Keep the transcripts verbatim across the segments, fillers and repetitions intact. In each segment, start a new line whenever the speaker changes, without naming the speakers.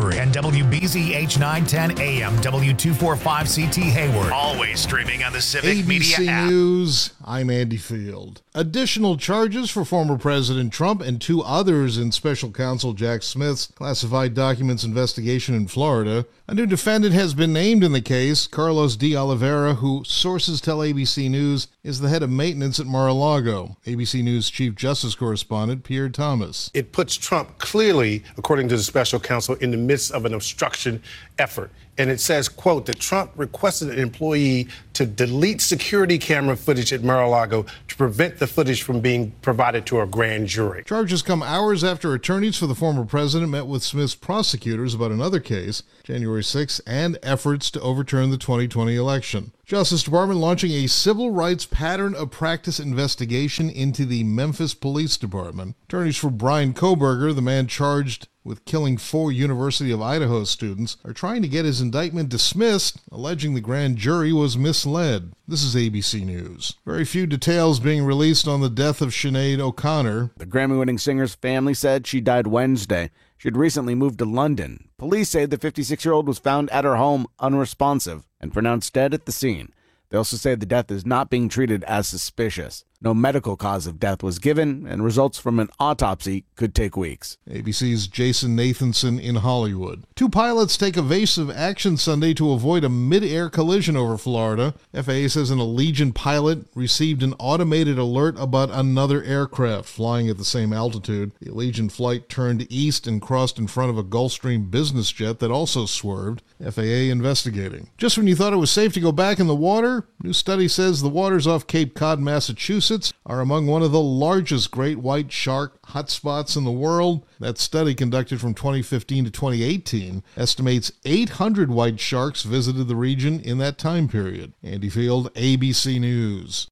Hickory, and W B Z H nine ten A M, W two forty-five C T Hayward. Always streaming on the Civic
A B C
Media app.
News, I'm Andy Field. Additional charges for former President Trump and two others in Special Counsel Jack Smith's classified documents investigation in Florida. A new defendant has been named in the case, Carlos de Oliveira, who sources tell A B C News is the head of maintenance at Mar-a-Lago. A B C News Chief Justice Correspondent Pierre Thomas.
It puts Trump clearly, according to the special counsel, in the midst of an obstruction effort. And it says, quote, that Trump requested an employee to delete security camera footage at Mar-a-Lago to prevent the footage from being provided to a grand jury.
Charges come hours after attorneys for the former president met with Smith's prosecutors about another case, January sixth, and efforts to overturn the twenty twenty election. Justice Department launching a civil rights pattern of practice investigation into the Memphis Police Department. Attorneys for Brian Kohberger, the man charged with killing four University of Idaho students, are trying to get his indictment dismissed, alleging the grand jury was misled. This is A B C News. Very few details being released on the death of Sinead O'Connor.
The Grammy-winning singer's family said she died Wednesday. She had recently moved to London. Police say the fifty-six-year-old was found at her home unresponsive and pronounced dead at the scene. They also say the death is not being treated as suspicious. No medical cause of death was given, and results from an autopsy could take weeks.
A B C's Jason Nathanson in Hollywood. Two pilots take evasive action Sunday to avoid a mid-air collision over Florida. F A A says an Allegiant pilot received an automated alert about another aircraft flying at the same altitude. The Allegiant flight turned east and crossed in front of a Gulfstream business jet that also swerved. F A A investigating. Just when you thought it was safe to go back in the water, new study says the waters off Cape Cod, Massachusetts are among one of the largest great white shark hotspots in the world. That study, conducted from twenty fifteen to twenty eighteen, estimates eight hundred white sharks visited the region in that time period. Andy Field, A B C News.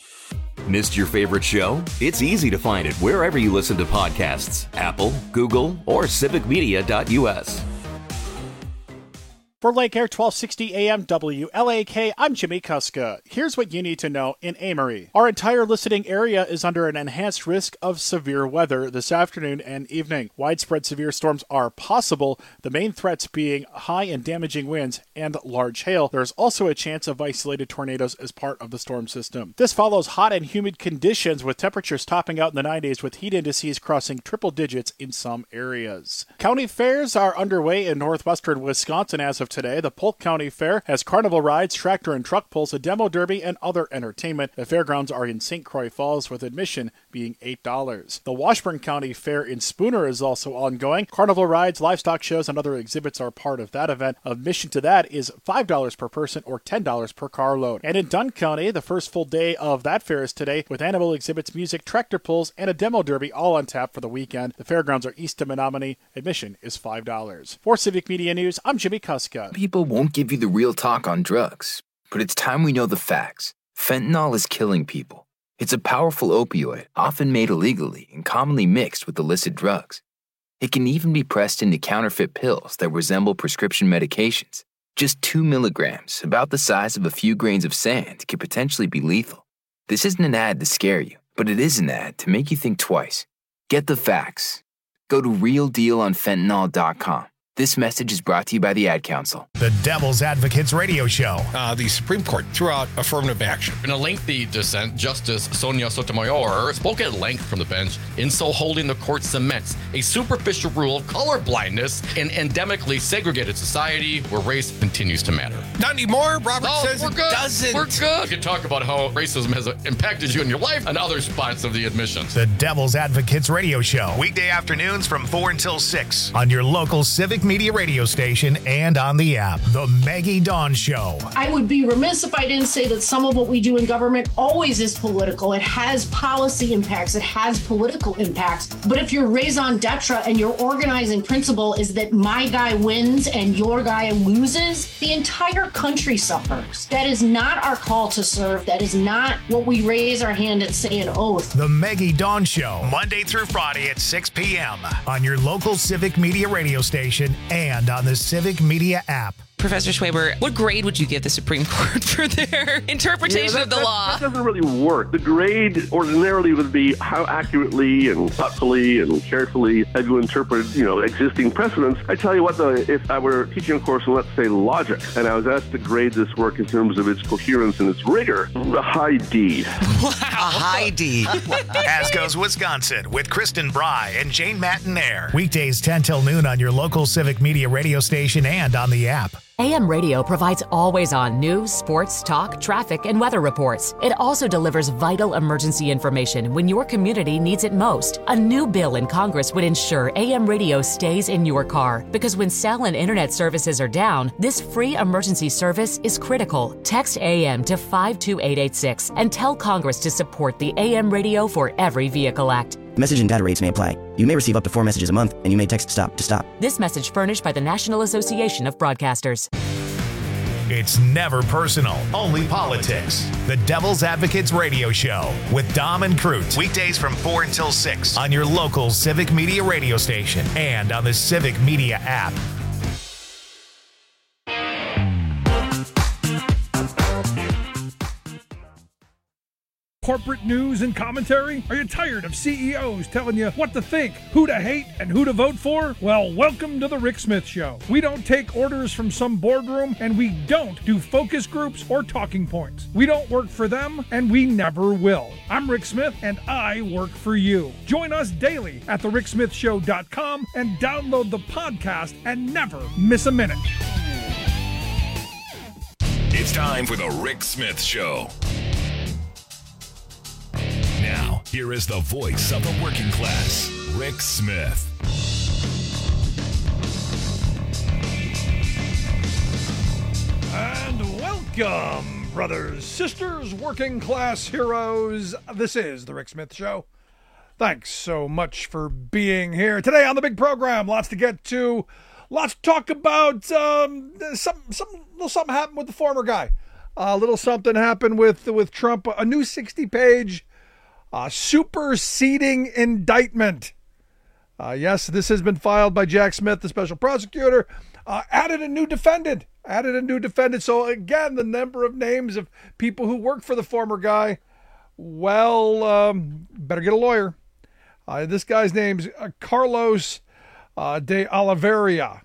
Missed your favorite show? It's easy to find it wherever you listen to podcasts. Apple, Google, or civic media dot U S.
For Lake Air twelve sixty A M W L A K, I'm Jimmy Kuska. Here's what you need to know in Amory. Our entire listening area is under an enhanced risk of severe weather this afternoon and evening. Widespread severe storms are possible, the main threats being high and damaging winds and large hail. There's also a chance of isolated tornadoes as part of the storm system. This follows hot and humid conditions with temperatures topping out in the nineties with heat indices crossing triple digits in some areas. County fairs are underway in northwestern Wisconsin as of today. The Polk County Fair has carnival rides, tractor and truck pulls, a demo derby, and other entertainment. The fairgrounds are in Saint Croix Falls, with admission being eight dollars. The Washburn County Fair in Spooner is also ongoing. Carnival rides, livestock shows, and other exhibits are part of that event. Admission to that is five dollars per person or ten dollars per carload. And in Dunn County, the first full day of that fair is today, with animal exhibits, music, tractor pulls, and a demo derby all on tap for the weekend. The fairgrounds are east of Menominee. Admission is five dollars. For Civic Media News, I'm Jimmy Kuska.
People won't give you the real talk on drugs, but it's time we know the facts. Fentanyl is killing people. It's a powerful opioid, often made illegally and commonly mixed with illicit drugs. It can even be pressed into counterfeit pills that resemble prescription medications. Just two milligrams, about the size of a few grains of sand, could potentially be lethal. This isn't an ad to scare you, but it is an ad to make you think twice. Get the facts. Go to real deal on fentanyl dot com. This message is brought to you by the Ad Council.
The Devil's Advocates Radio Show.
Uh, the Supreme Court threw out affirmative action.
In a lengthy dissent, Justice Sonia Sotomayor spoke at length from the bench, in so holding the court cements a superficial rule of colorblindness in endemically segregated society where race continues to matter.
Not anymore, Robert
no,
says
we're
it
good.
doesn't.
We're good. You can talk about how racism has impacted you in your life and other spots of the admissions.
The Devil's Advocates Radio Show. Weekday afternoons from four until six on your local Civic Media radio station and on the app. The Maggie Dawn Show.
I would be remiss if I didn't say that some of what we do in government always is political. It has policy impacts. It has political impacts. But if your raison d'etre and your organizing principle is that my guy wins and your guy loses, the entire country suffers. That is not our call to serve. That is not what we raise our hand and say an oath.
The Maggie Dawn Show, Monday through Friday at six p.m. on your local Civic Media radio station and on the Civic Media app.
Professor Schwaber, what grade would you give the Supreme Court for their interpretation
yeah, that,
of the
that,
law?
That doesn't really work. The grade ordinarily would be how accurately and thoughtfully and carefully have you interpreted, you know, existing precedents. I tell you what, though, if I were teaching a course on, let's say, logic, and I was asked to grade this work in terms of its coherence and its rigor, a high D.
Wow.
A high D.
As goes Wisconsin with Kristen Bry and Jane Mattinaire. Weekdays ten till noon on your local Civic Media radio station and on the app.
A M Radio provides always-on news, sports, talk, traffic, and weather reports. It also delivers vital emergency information when your community needs it most. A new bill in Congress would ensure A M Radio stays in your car, because when cell and internet services are down, this free emergency service is critical. Text A M to five two eight eight six and tell Congress to support the A M Radio for Every Vehicle Act.
Message and data rates may apply. You may receive up to four messages a month, and you may text STOP to stop.
This message furnished by the National Association of Broadcasters.
It's never personal, only politics. The Devil's Advocates Radio Show with Dom and Crute. Weekdays from four until six on your local Civic Media radio station and on the Civic Media app.
Corporate news and commentary? Are you tired of C E Os telling you what to think, who to hate, and who to vote for? Well, welcome to the Rick Smith Show. We don't take orders from some boardroom, and we don't do focus groups or talking points. We don't work for them, and we never will. I'm Rick Smith, and I work for you. Join us daily at the rick smith show dot com and download the podcast and never miss a minute.
It's time for the Rick Smith Show. Now, here is the voice of the working class, Rick Smith.
And welcome, brothers, sisters, working class heroes. This is the Rick Smith Show. Thanks so much for being here. Today on the big program, lots to get to. Lots to talk about. Um, some, some, little something happened with the former guy. A little something happened with, with Trump. A new sixty-page Uh, superseding indictment. Uh, yes, this has been filed by Jack Smith, the special prosecutor. Uh, added a new defendant. Added a new defendant. So again, the number of names of people who worked for the former guy. Well, um, better get a lawyer. Uh, this guy's name's uh, Carlos uh, de Oliveira.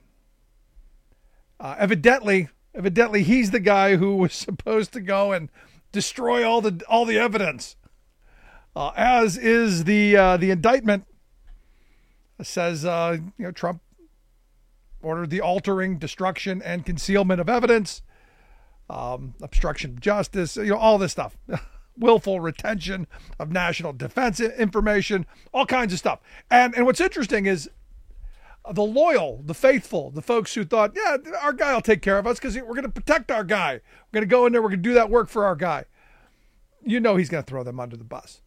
Uh, evidently, evidently, he's the guy who was supposed to go and destroy all the all the evidence. Uh, as is the uh, the indictment. It says, uh, you know, Trump ordered the altering, destruction, and concealment of evidence, um, obstruction of justice, you know, all this stuff, willful retention of national defense information, all kinds of stuff. And and what's interesting is the loyal, the faithful, the folks who thought, yeah, our guy will take care of us because we're going to protect our guy. We're going to go in there, we're going to do that work for our guy. You know he's going to throw them under the bus.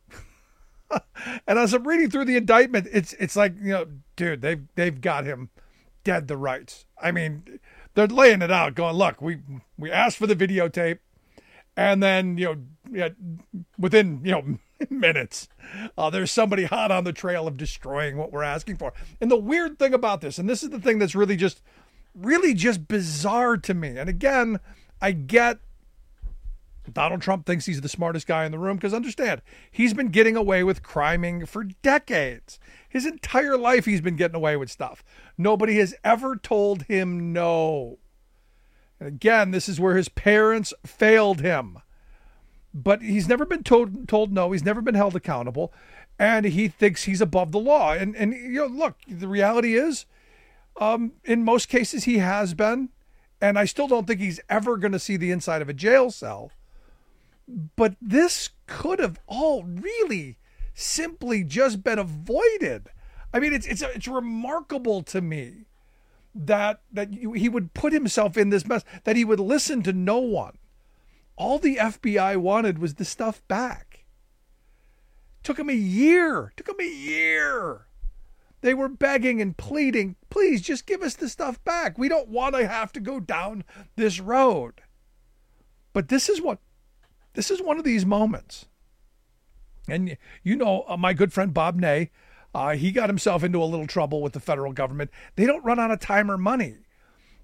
And as I'm reading through the indictment, it's it's like, you know, dude, they've they've got him dead to rights. I mean, they're laying it out, going, look, we we asked for the videotape, and then, you know, yeah, within, you know, minutes, uh, there's somebody hot on the trail of destroying what we're asking for. And the weird thing about this, and this is the thing that's really just, really just bizarre to me. And again, I get Donald Trump thinks he's the smartest guy in the room, because understand, he's been getting away with criming for decades. His entire life he's been getting away with stuff. Nobody has ever told him no. And again, this is where his parents failed him. But he's never been told told no. He's never been held accountable. And he thinks he's above the law. And, and you know, look, the reality is, um, in most cases he has been. And I still don't think he's ever going to see the inside of a jail cell. But this could have all really simply just been avoided. I mean, it's it's it's remarkable to me that that he would put himself in this mess, that he would listen to no one. All the F B I wanted was the stuff back. Took him a year. Took him a year. They were begging and pleading, please just give us the stuff back. We don't want to have to go down this road. But this is what This is one of these moments. And, you know, uh, my good friend Bob Ney, uh, he got himself into a little trouble with the federal government. They don't run out of time or money.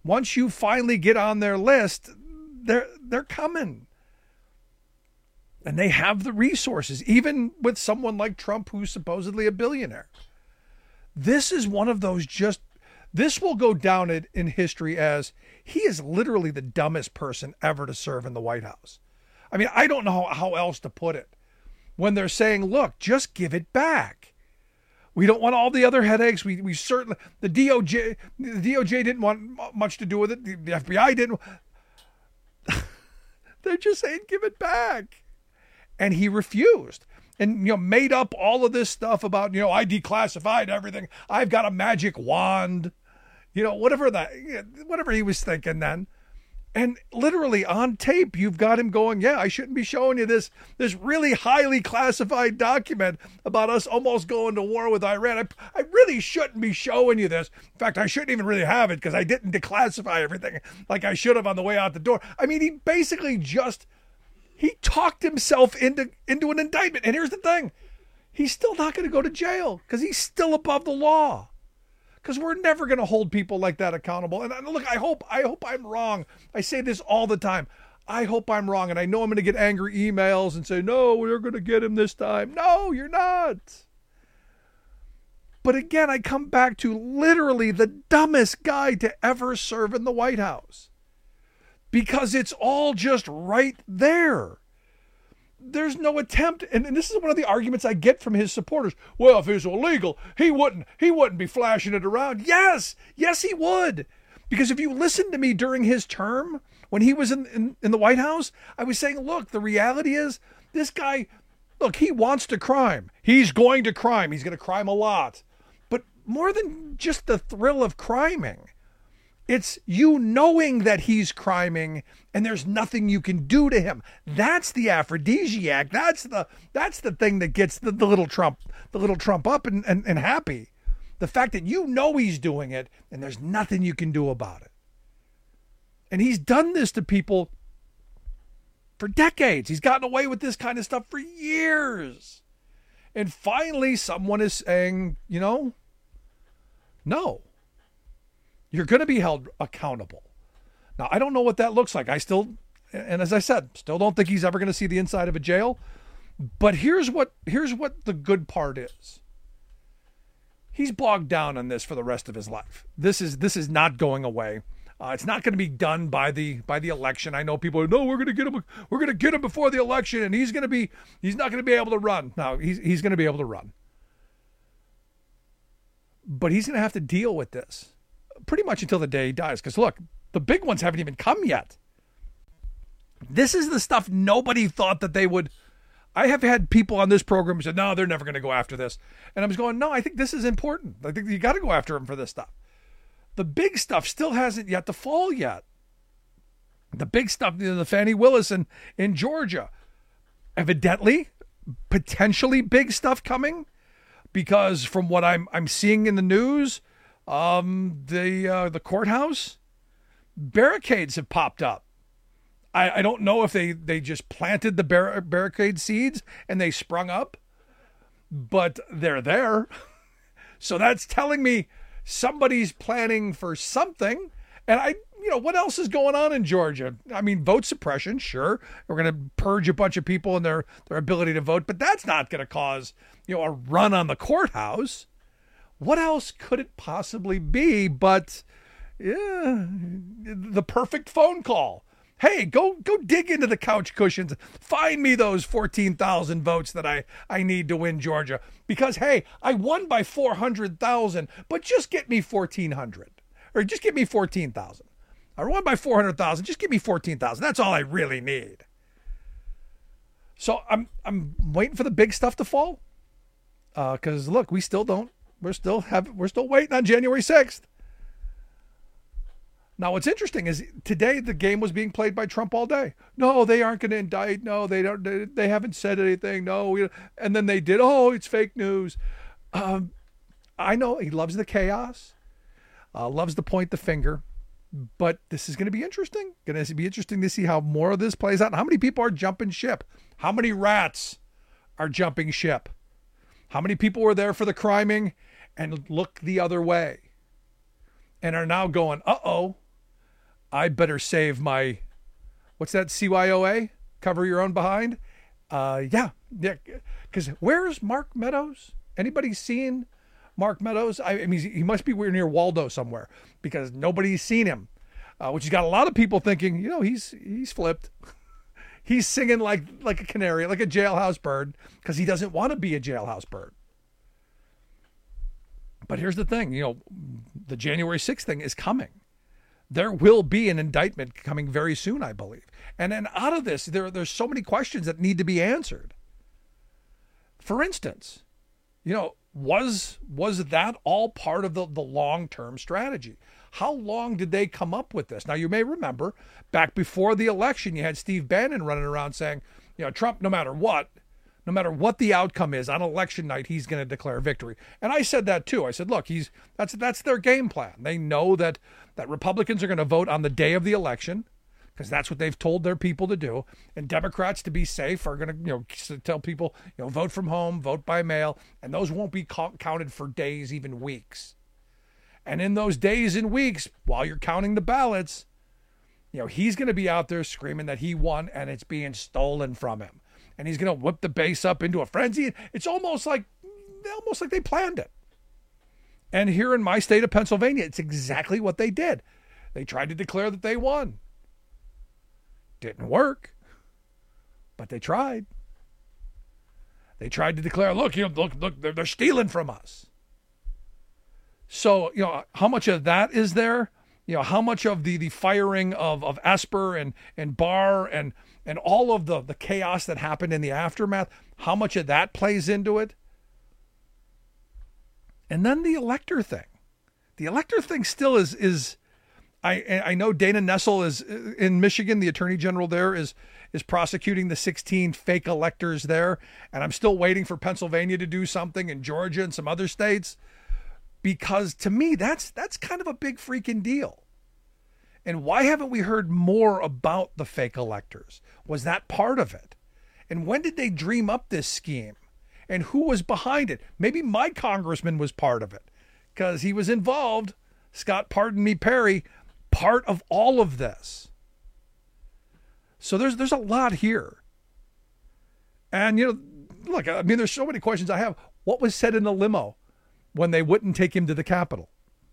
once you finally get on their list, they're they're coming. And they have the resources, even with someone like Trump, who's supposedly a billionaire. This is one of those just, this will go down in, in history as he is literally the dumbest person ever to serve in the White House. I mean, I don't know how, how else to put it. When they're saying, look, just give it back. We don't want all the other headaches. We we certainly, the D O J, the D O J didn't want much to do with it. The, the F B I didn't. They're just saying, give it back. And he refused and, you know, made up all of this stuff about, you know, I declassified everything. I've got a magic wand, you know, whatever that, whatever he was thinking then. And literally on tape, you've got him going, yeah, I shouldn't be showing you this, this really highly classified document about us almost going to war with Iran. I, I really shouldn't be showing you this. In fact, I shouldn't even really have it because I didn't declassify everything like I should have on the way out the door. I mean, he basically just... He talked himself into, into an indictment. And here's the thing. He's still not going to go to jail because he's still above the law. Because we're never going to hold people like that accountable. And look, I hope I hope I'm wrong. I say this all the time. I hope I'm wrong. And I know I'm going to get angry emails and say, no, we're going to get him this time. No, you're not. But again, I come back to literally the dumbest guy to ever serve in the White House. Because it's all just right there. There's no attempt, and, and this is one of the arguments I get from his supporters. Well, if it was illegal, he wouldn't he wouldn't be flashing it around. Yes, yes he would. Because if you listen to me during his term, when he was in, in, in the White House, I was saying, look, the reality is this guy, look, he wants to crime. He's going to crime. He's going to crime a lot. But more than just the thrill of criming, it's you knowing that he's criming and there's nothing you can do to him. That's the aphrodisiac. That's the that's the thing that gets the, the little Trump, the little Trump up and, and, and happy. The fact that you know he's doing it and there's nothing you can do about it. And he's done this to people for decades. He's gotten away with this kind of stuff for years. And finally someone is saying, you know, no. You're going to be held accountable. Now, I don't know what that looks like. I still, and as I said, still don't think he's ever going to see the inside of a jail. But here's what here's what the good part is. He's bogged down on this for the rest of his life. This is this is not going away. Uh, it's not going to be done by the by the election. I know people are, no, we're going to get him. We're going to get him before the election, and he's going to be he's not going to be able to run. No, he's he's going to be able to run. But he's going to have to deal with this pretty much until the day he dies. Because look, the big ones haven't even come yet. This is the stuff nobody thought that they would. I have had people on this program who said, no, they're never going to go after this. And I was going, no, I think this is important. I think you got to go after him for this stuff. The big stuff still hasn't yet to fall yet. The big stuff, you know, the Fannie Willis in, in Georgia. Evidently, potentially big stuff coming. Because from what I'm I'm seeing in the news, Um, the uh, the courthouse, barricades have popped up. I, I don't know if they, they just planted the bar- barricade seeds and they sprung up, but they're there. So that's telling me somebody's planning for something. And I, you know, what else is going on in Georgia? I mean, vote suppression, sure. We're going to purge a bunch of people and their, their ability to vote, but that's not going to cause, you know, a run on the courthouse. What else could it possibly be but yeah, the perfect phone call? Hey, go go dig into the couch cushions. Find me those fourteen thousand votes that I, I need to win Georgia. Because, hey, I won by four hundred thousand, but just get me fourteen hundred. Or just get me fourteen thousand. I won by four hundred thousand, just give me fourteen thousand. That's all I really need. So I'm I'm waiting for the big stuff to fall. Because, uh, look, we still don't. We're still have we're still waiting on January sixth. Now, what's interesting is today the game was being played by Trump all day. No, they aren't going to indict. No, they don't. They, they haven't said anything. No, we, and then they did. Oh, it's fake news. Um, I know he loves the chaos, uh, loves to point the finger, but this is going to be interesting. Going to be interesting to see how more of this plays out. And how many people are jumping ship? How many rats are jumping ship? How many people were there for the criming and look the other way and are now going, uh-oh, I better save my, what's that, C Y O A? Cover your own behind? Uh, yeah, yeah. Because where's Mark Meadows? Anybody seen Mark Meadows? I, I mean, he must be near Waldo somewhere because nobody's seen him, uh, which has got a lot of people thinking, you know, he's he's flipped. He's singing like like a canary, like a jailhouse bird, because he doesn't want to be a jailhouse bird. But here's the thing, you know, the January sixth thing is coming. There will be an indictment coming very soon, I believe. And then out of this, there there's so many questions that need to be answered. For instance, you know, was was that all part of the, the long-term strategy? How long did they come up with this? Now, you may remember back before the election, you had Steve Bannon running around saying, you know, Trump, no matter what, no matter what the outcome is on election night, he's going to declare victory. And I said that too. I said, look, he's that's that's their game plan. They know that that Republicans are going to vote on the day of the election because that's what they've told their people to do. And Democrats, to be safe, are going to, you know, tell people, you know, vote from home, vote by mail, and those won't be co- counted for days, even weeks. And in those days and weeks, while you're counting the ballots, you know, he's going to be out there screaming that he won and it's being stolen from him. And he's going to whip the base up into a frenzy. It's almost like, almost like they planned it. And here in my state of Pennsylvania, it's exactly what they did. They tried to declare that they won. Didn't work, but they tried. They tried to declare, look, you know, look, look, they're, they're stealing from us. So, you know, how much of that is there? You know, how much of the, the firing of, of Esper and, and Barr and, and all of the, the chaos that happened in the aftermath, how much of that plays into it? And then the elector thing. The elector thing still is, is I I know Dana Nessel is in Michigan, the attorney general there is is prosecuting the sixteen fake electors there. And I'm still waiting for Pennsylvania to do something, and Georgia and some other states. Because to me, that's that's kind of a big freaking deal. And why haven't we heard more about the fake electors? Was that part of it? And when did they dream up this scheme? And who was behind it? Maybe my congressman was part of it because he was involved. Scott Pardon Me Perry, part of all of this. So there's there's a lot here. And, you know, look, I mean, there's so many questions I have. What was said in the limo when they wouldn't take him to the Capitol?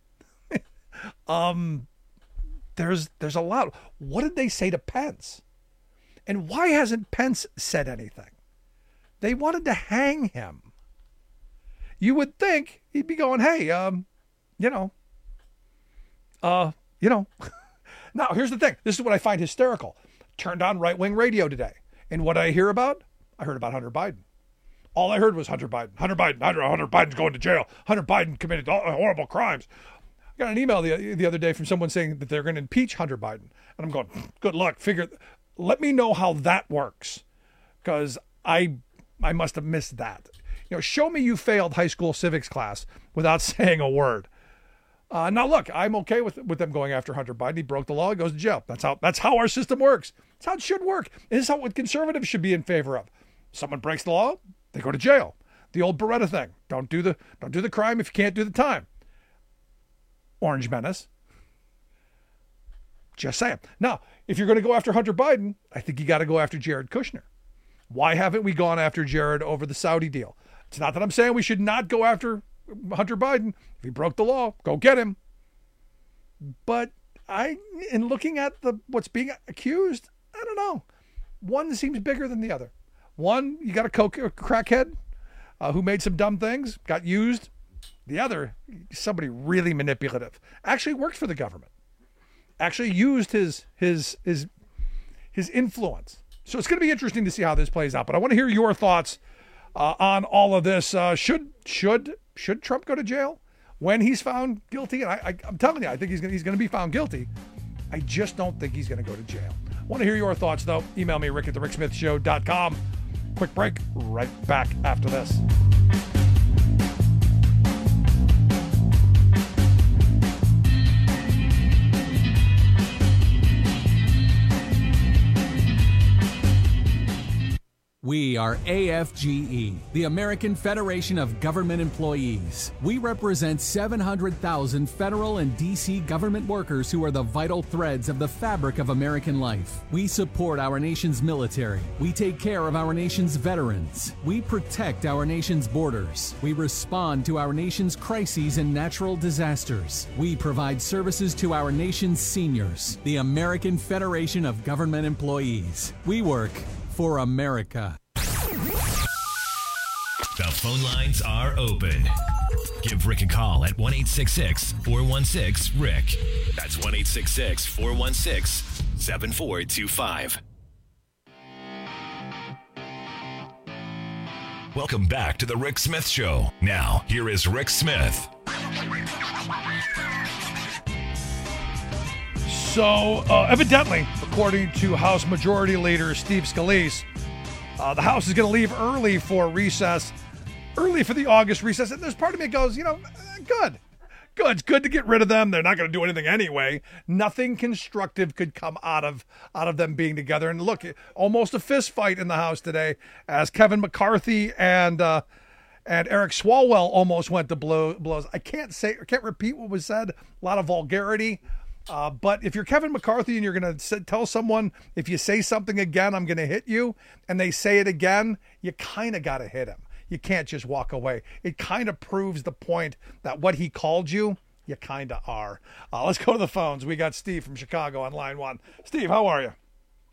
um, there's there's a lot. What did they say to Pence? And why hasn't Pence said anything? They wanted to hang him. You would think he'd be going, hey, um, you know, uh, you know. Now, here's the thing. This is what I find hysterical. Turned on right-wing radio today. And what did I hear about? I heard about Hunter Biden. All I heard was Hunter Biden. Hunter Biden. Hunter, Hunter Biden's going to jail. Hunter Biden committed horrible crimes. I got an email the, the other day from someone saying that they're going to impeach Hunter Biden. And I'm going, good luck. Figure, let me know how that works. Because I... I must have missed that. You know, show me you failed high school civics class without saying a word. Uh, now, look, I'm okay with with them going after Hunter Biden. He broke the law, he goes to jail. That's how that's how our system works. That's how it should work. And this is how what conservatives should be in favor of. Someone breaks the law, they go to jail. The old Beretta thing: don't do the don't do the crime if you can't do the time. Orange Menace. Just saying. Now, if you're going to go after Hunter Biden, I think you got to go after Jared Kushner. Why haven't we gone after Jared over the Saudi deal? It's not that I'm saying we should not go after Hunter Biden. If he broke the law, go get him. But I, in looking at the what's being accused, I don't know. One seems bigger than the other. One, you got a coke a crackhead uh, who made some dumb things, got used. The other, somebody really manipulative, actually worked for the government, actually used his his his his influence. So it's going to be interesting to see how this plays out. But I want to hear your thoughts uh, on all of this. Uh, should should should Trump go to jail when he's found guilty? And I, I, I'm telling you, I think he's going he's going to be found guilty. I just don't think he's going to go to jail. I want to hear your thoughts, though. Email me, Rick at the Rick Smith Show dot com. Quick break. Right back after this.
We are A F G E, the American Federation of Government Employees. We represent seven hundred thousand federal and D C government workers who are the vital threads of the fabric of American life. We support our nation's military. We take care of our nation's veterans. We protect our nation's borders. We respond to our nation's crises and natural disasters. We provide services to our nation's seniors. The American Federation of Government Employees. We work for America.
The phone lines are open. Give Rick a call at one eight six six, four one six, Rick. That's one eight six six, four one six, seven four two five. Welcome back to the Rick Smith Show. Now, here is Rick Smith.
So, uh, evidently, according to House Majority Leader Steve Scalise, uh, the House is going to leave early for recess, early for the August recess. And there's part of me that goes, you know, good. Good. It's good to get rid of them. They're not going to do anything anyway. Nothing constructive could come out of out of them being together. And look, almost a fist fight in the House today as Kevin McCarthy and uh, and Eric Swalwell almost went to blow, blows. I can't say, I can't repeat what was said. A lot of vulgarity. Uh, but if you're Kevin McCarthy and you're going to tell someone, if you say something again, I'm going to hit you, and they say it again, you kind of got to hit him. You can't just walk away. It kind of proves the point that what he called you, you kind of are. Uh, let's go to the phones. We got Steve from Chicago on line one. Steve, how are you?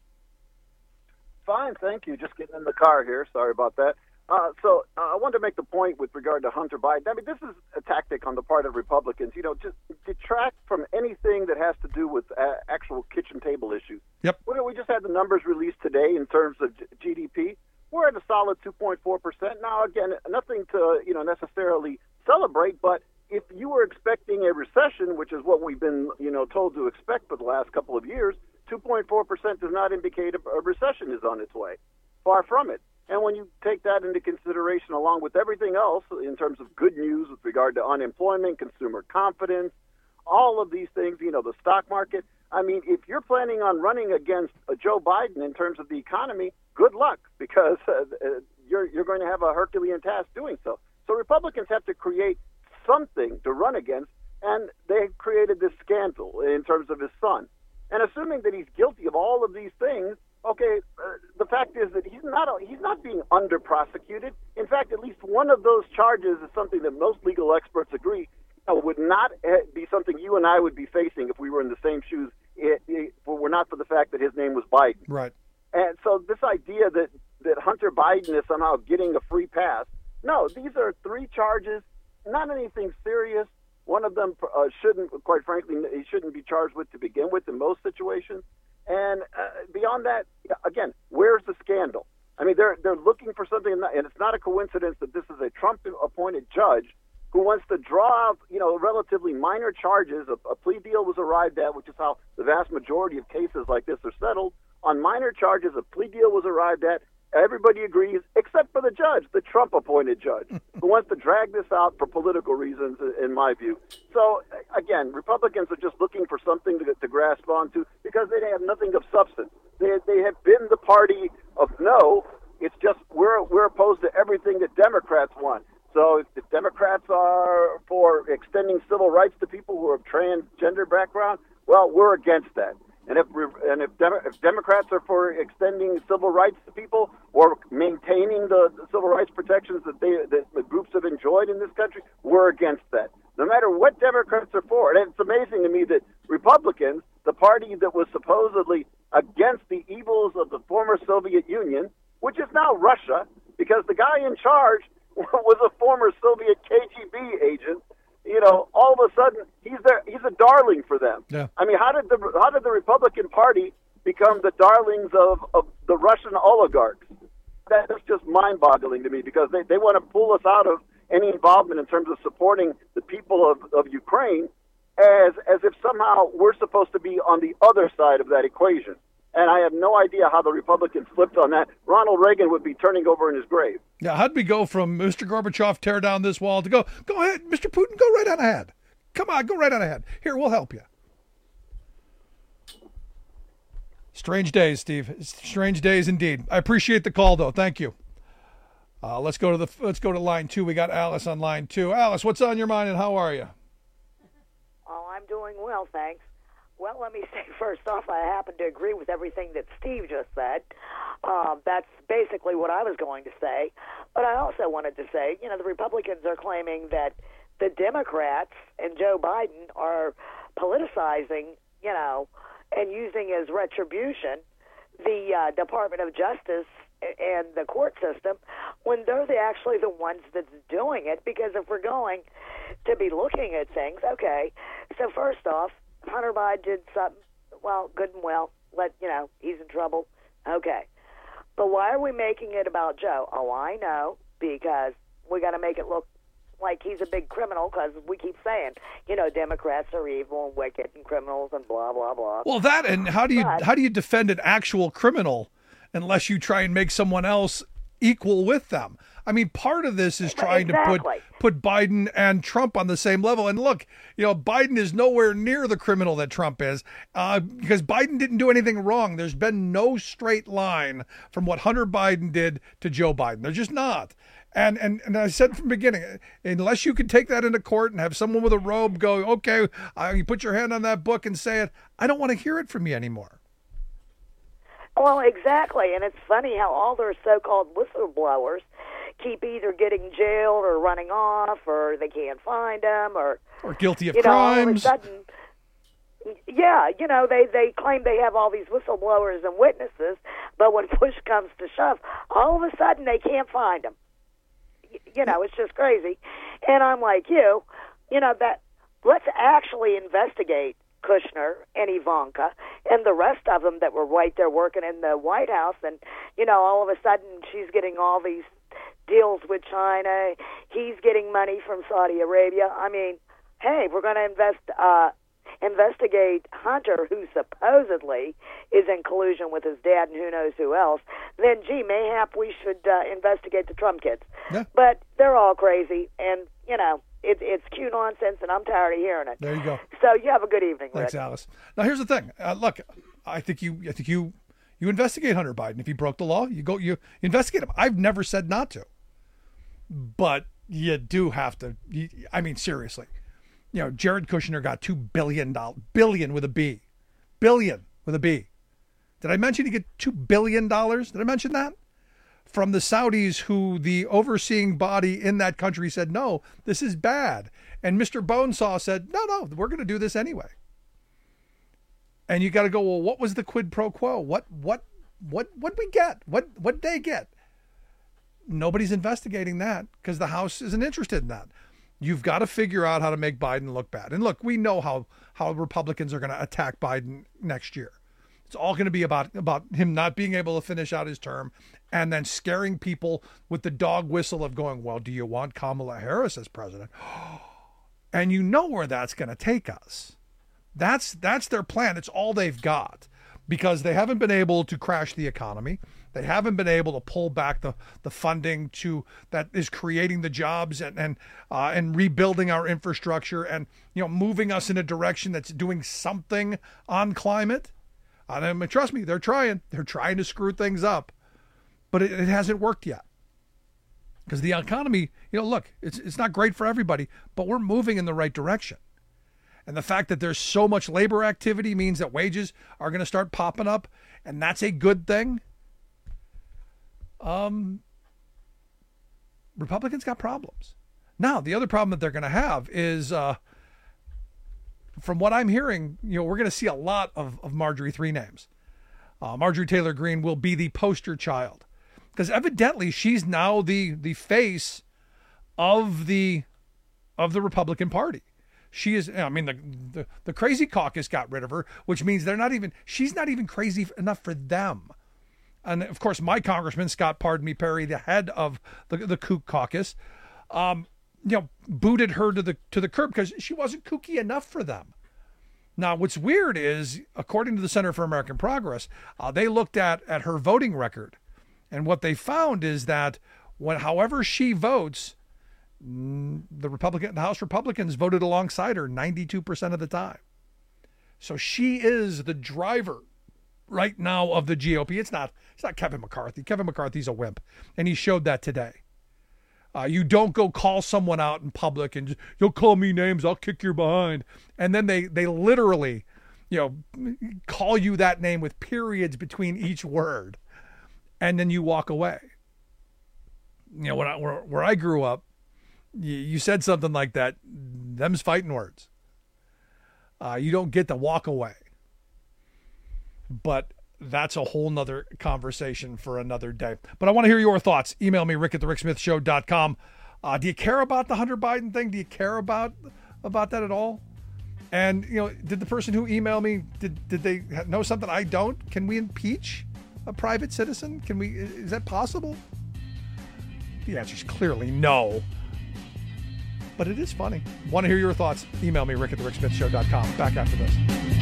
Fine, thank you. Just getting in the car here. Sorry about that. Uh, so uh, I wanted to make the point with regard to Hunter Biden. I mean, this is a tactic on the part of Republicans, you know, just detract from anything that has to do with uh, actual kitchen table issues.
Yep.
We, we just had the numbers released today in terms of G D P. We're at a solid two point four percent. Now, again, nothing to, you know, necessarily celebrate, but if you were expecting a recession, which is what we've been, you know, told to expect for the last couple of years, two point four percent does not indicate a, a recession is on its way. Far from it. And when you take that into consideration along with everything else in terms of good news with regard to unemployment, consumer confidence, all of these things, you know, the stock market, I mean, if you're planning on running against uh, Joe Biden in terms of the economy, good luck, because uh, uh, you're, you're going to have a Herculean task doing so. So Republicans have to create something to run against, and they created this scandal in terms of his son. And assuming that he's guilty of all of these things, okay, uh, the fact is that he's not he's not being under prosecuted. In fact, at least one of those charges is something that most legal experts agree you know, would not be something you and I would be facing if we were in the same shoes. It, it, if it were not for the fact that his name was Biden.
Right.
And so this idea that that Hunter Biden is somehow getting a free pass, no, these are three charges, not anything serious. One of them uh, shouldn't, quite frankly, he shouldn't be charged with to begin with in most situations. And uh, beyond that, again, where's the scandal? I mean, they're they're looking for something, and it's not a coincidence that this is a Trump-appointed judge who wants to draw out, you know, relatively minor charges. A, a plea deal was arrived at, which is how the vast majority of cases like this are settled. On minor charges, a plea deal was arrived at. Everybody agrees, except for the judge, the Trump-appointed judge, who wants to drag this out for political reasons, in my view. So, again, Republicans are just looking for something to, to grasp onto because they have nothing of substance. They, they have been the party of no. It's just we're we're opposed to everything that Democrats want. So if the Democrats are for extending civil rights to people who are transgender background, well, we're against that. And if and if, Demo, if Democrats are for extending civil rights to people or maintaining the, the civil rights protections that they that the groups have enjoyed in this country, we're against that. No matter what Democrats are for. And it's amazing to me that Republicans, the party that was supposedly against the evils of the former Soviet Union, which is now Russia, because the guy in charge was a former Soviet K G B agent, you know, all of a sudden he's there. He's a darling for them.
Yeah.
I mean, how did the how did the Republican Party become the darlings of, of the Russian oligarchs? That's just mind-boggling to me because they, they want to pull us out of any involvement in terms of supporting the people of, of Ukraine as as if somehow we're supposed to be on the other side of that equation. And I have no idea how the Republicans flipped on that. Ronald Reagan would be turning over in his grave.
Yeah, how'd we go from Mister Gorbachev, tear down this wall, to go, go ahead, Mister Putin, go right on ahead. Come on, go right on ahead. Here, we'll help you. Strange days, Steve. Strange days indeed. I appreciate the call, though. Thank you. Uh, let's go to the let's go to line two. We got Alice on line two. Alice, what's on your mind and how are you?
Oh, I'm doing well, thanks. Well, let me say first off, I happen to agree with everything that Steve just said. Um, that's basically what I was going to say. But I also wanted to say, you know, the Republicans are claiming that the Democrats and Joe Biden are politicizing, you know, and using as retribution the uh, Department of Justice and the court system when they're the, actually the ones that's doing it. Because if we're going to be looking at things, okay, so first off, Hunter Biden did something, well, good and well, let, you know, he's in trouble, okay. But why are we making it about Joe? Oh, I know, because we got to make it look like he's a big criminal, because we keep saying, you know, Democrats are evil and wicked and criminals and blah, blah, blah.
Well, that, and how do you but, how do you defend an actual criminal unless you try and make someone else equal with them? I mean, part of this is trying
exactly.
to put put Biden and Trump on the same level. And look, you know, Biden is nowhere near the criminal that Trump is, uh, because Biden didn't do anything wrong. There's been no straight line from what Hunter Biden did to Joe Biden. There's just not. And, and and I said from the beginning, unless you can take that into court and have someone with a robe go, okay, uh, you put your hand on that book and say it, I don't want to hear it from you anymore.
Well, exactly. And it's funny how all their so-called whistleblowers keep either getting jailed or running off, or they can't find them, or
or guilty of
you know,
crimes.
All of a sudden, yeah, you know, they, they claim they have all these whistleblowers and witnesses, but when push comes to shove, all of a sudden they can't find them. You know, it's just crazy. And I'm like you, you know, that let's actually investigate Kushner and Ivanka and the rest of them that were right there working in the White House. And, you know, all of a sudden she's getting all these deals with China. He's getting money from Saudi Arabia. I mean, hey, we're going to invest, uh, investigate Hunter, who supposedly is in collusion with his dad and who knows who else. Then, gee, mayhap we should uh, investigate the Trump kids.
Yeah.
But they're all crazy, and, you know, it, it's cute nonsense, and I'm tired of hearing it.
There you go.
So you have a good evening,
Thanks,
Rick.
Alice. Now, here's the thing. Uh, look, I think you, I think you, you investigate Hunter Biden. If he broke the law, you go, you investigate him. I've never said not to, but you do have to. You, I mean, seriously, you know, Jared Kushner got two billion dollars, billion with a B, billion with a B. Did I mention he get two billion dollars? Did I mention that? From the Saudis, who the overseeing body in that country said, no, this is bad. And Mister Bonesaw said, no, no, we're going to do this anyway. And you got to go, well, what was the quid pro quo? What, what, what, what we get? What, what they get? Nobody's investigating that because the House isn't interested in that. You've got to figure out how to make Biden look bad. And look, we know how, how Republicans are going to attack Biden next year. It's all going to be about, about him not being able to finish out his term and then scaring people with the dog whistle of going, well, do you want Kamala Harris as president? And you know where that's going to take us. That's that's their plan. It's all they've got because they haven't been able to crash the economy. They haven't been able to pull back the, the funding to that is creating the jobs and and uh, and rebuilding our infrastructure and, you know, moving us in a direction that's doing something on climate. And I mean, trust me, they're trying. They're trying to screw things up, but it, it hasn't worked yet. Because the economy, you know, look, it's it's not great for everybody, but we're moving in the right direction. And the fact that there's so much labor activity means that wages are going to start popping up, and that's a good thing. Um, Republicans got problems. Now, the other problem that they're going to have is, uh, from what I'm hearing, you know, we're going to see a lot of, of Marjorie Three Names. Uh, Marjorie Taylor Greene will be the poster child because evidently she's now the the face of the of the Republican Party. She is, I mean, the, the the crazy caucus got rid of her, which means they're not even, she's not even crazy enough for them. And of course, my congressman, Scott Pardon Me Perry, the head of the, the Kook caucus, um, you know, booted her to the to the curb because she wasn't kooky enough for them. Now, what's weird is, according to the Center for American Progress, uh, they looked at at her voting record, and what they found is that when, however she votes, the Republican, the House Republicans voted alongside her ninety-two percent of the time. So she is the driver right now of the G O P. It's not it's not Kevin McCarthy. Kevin McCarthy's a wimp, and he showed that today. Uh, you don't go call someone out in public and just, you'll call me names, I'll kick your behind. And then they, they literally, you know, call you that name with periods between each word. And then you walk away. You know, when I, where, where I grew up, you, you said something like that, them's fighting words. Uh, you don't get to walk away. But that's a whole nother conversation for another day. But I want to hear your thoughts. Email me, rick at the rick smith show dot com. Uh, do you care about the Hunter Biden thing? Do you care about about that at all? And, you know, did the person who emailed me, did, did they know something I don't? Can we impeach a private citizen? Can we, is that possible? The answer is clearly no. But it is funny. Want to hear your thoughts? Email me, rick at the rick smith show dot com. Back after this.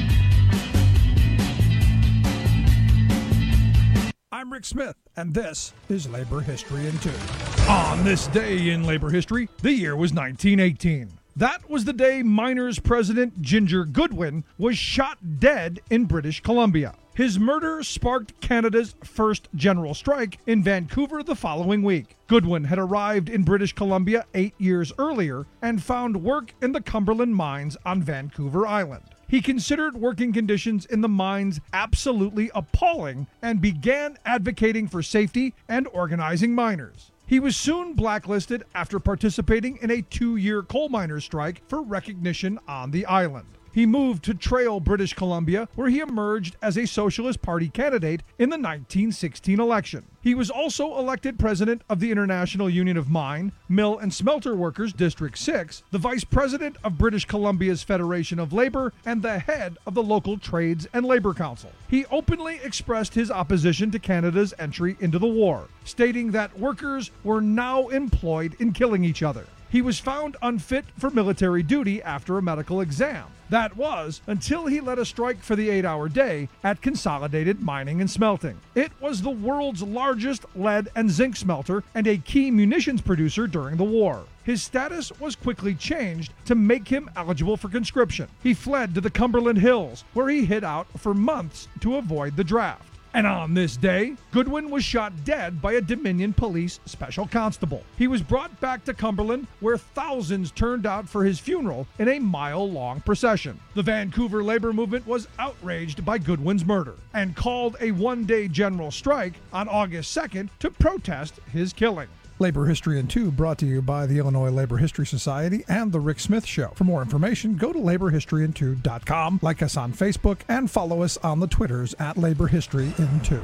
I'm Rick Smith, and this is Labor History in Two. On this day in labor history, the year was nineteen eighteen. That was the day miners' president Ginger Goodwin was shot dead in British Columbia. His murder sparked Canada's first general strike in Vancouver the following week. Goodwin had arrived in British Columbia eight years earlier and found work in the Cumberland mines on Vancouver Island. He considered working conditions in the mines absolutely appalling and began advocating for safety and organizing miners. He was soon blacklisted after participating in a two-year coal miners' strike for recognition on the island. He moved to Trail, British Columbia, where he emerged as a Socialist Party candidate in the nineteen sixteen election. He was also elected president of the International Union of Mine, Mill and Smelter Workers District six, the vice president of British Columbia's Federation of Labor, and the head of the local Trades and Labor Council. He openly expressed his opposition to Canada's entry into the war, stating that workers were now employed in killing each other. He was found unfit for military duty after a medical exam. That was until he led a strike for the eight-hour day at Consolidated Mining and Smelting. It was the world's largest lead and zinc smelter and a key munitions producer during the war. His status was quickly changed to make him eligible for conscription. He fled to the Cumberland Hills, where he hid out for months to avoid the draft. And on this day, Goodwin was shot dead by a Dominion Police special constable. He was brought back to Cumberland, where thousands turned out for his funeral in a mile-long procession. The Vancouver labor movement was outraged by Goodwin's murder and called a one-day general strike on August second to protest his killing. Labor History in Two brought to you by the Illinois Labor History Society and The Rick Smith Show. For more information, go to labor history in two dot com, like us on Facebook, and follow us on the Twitters at Labor History in Two.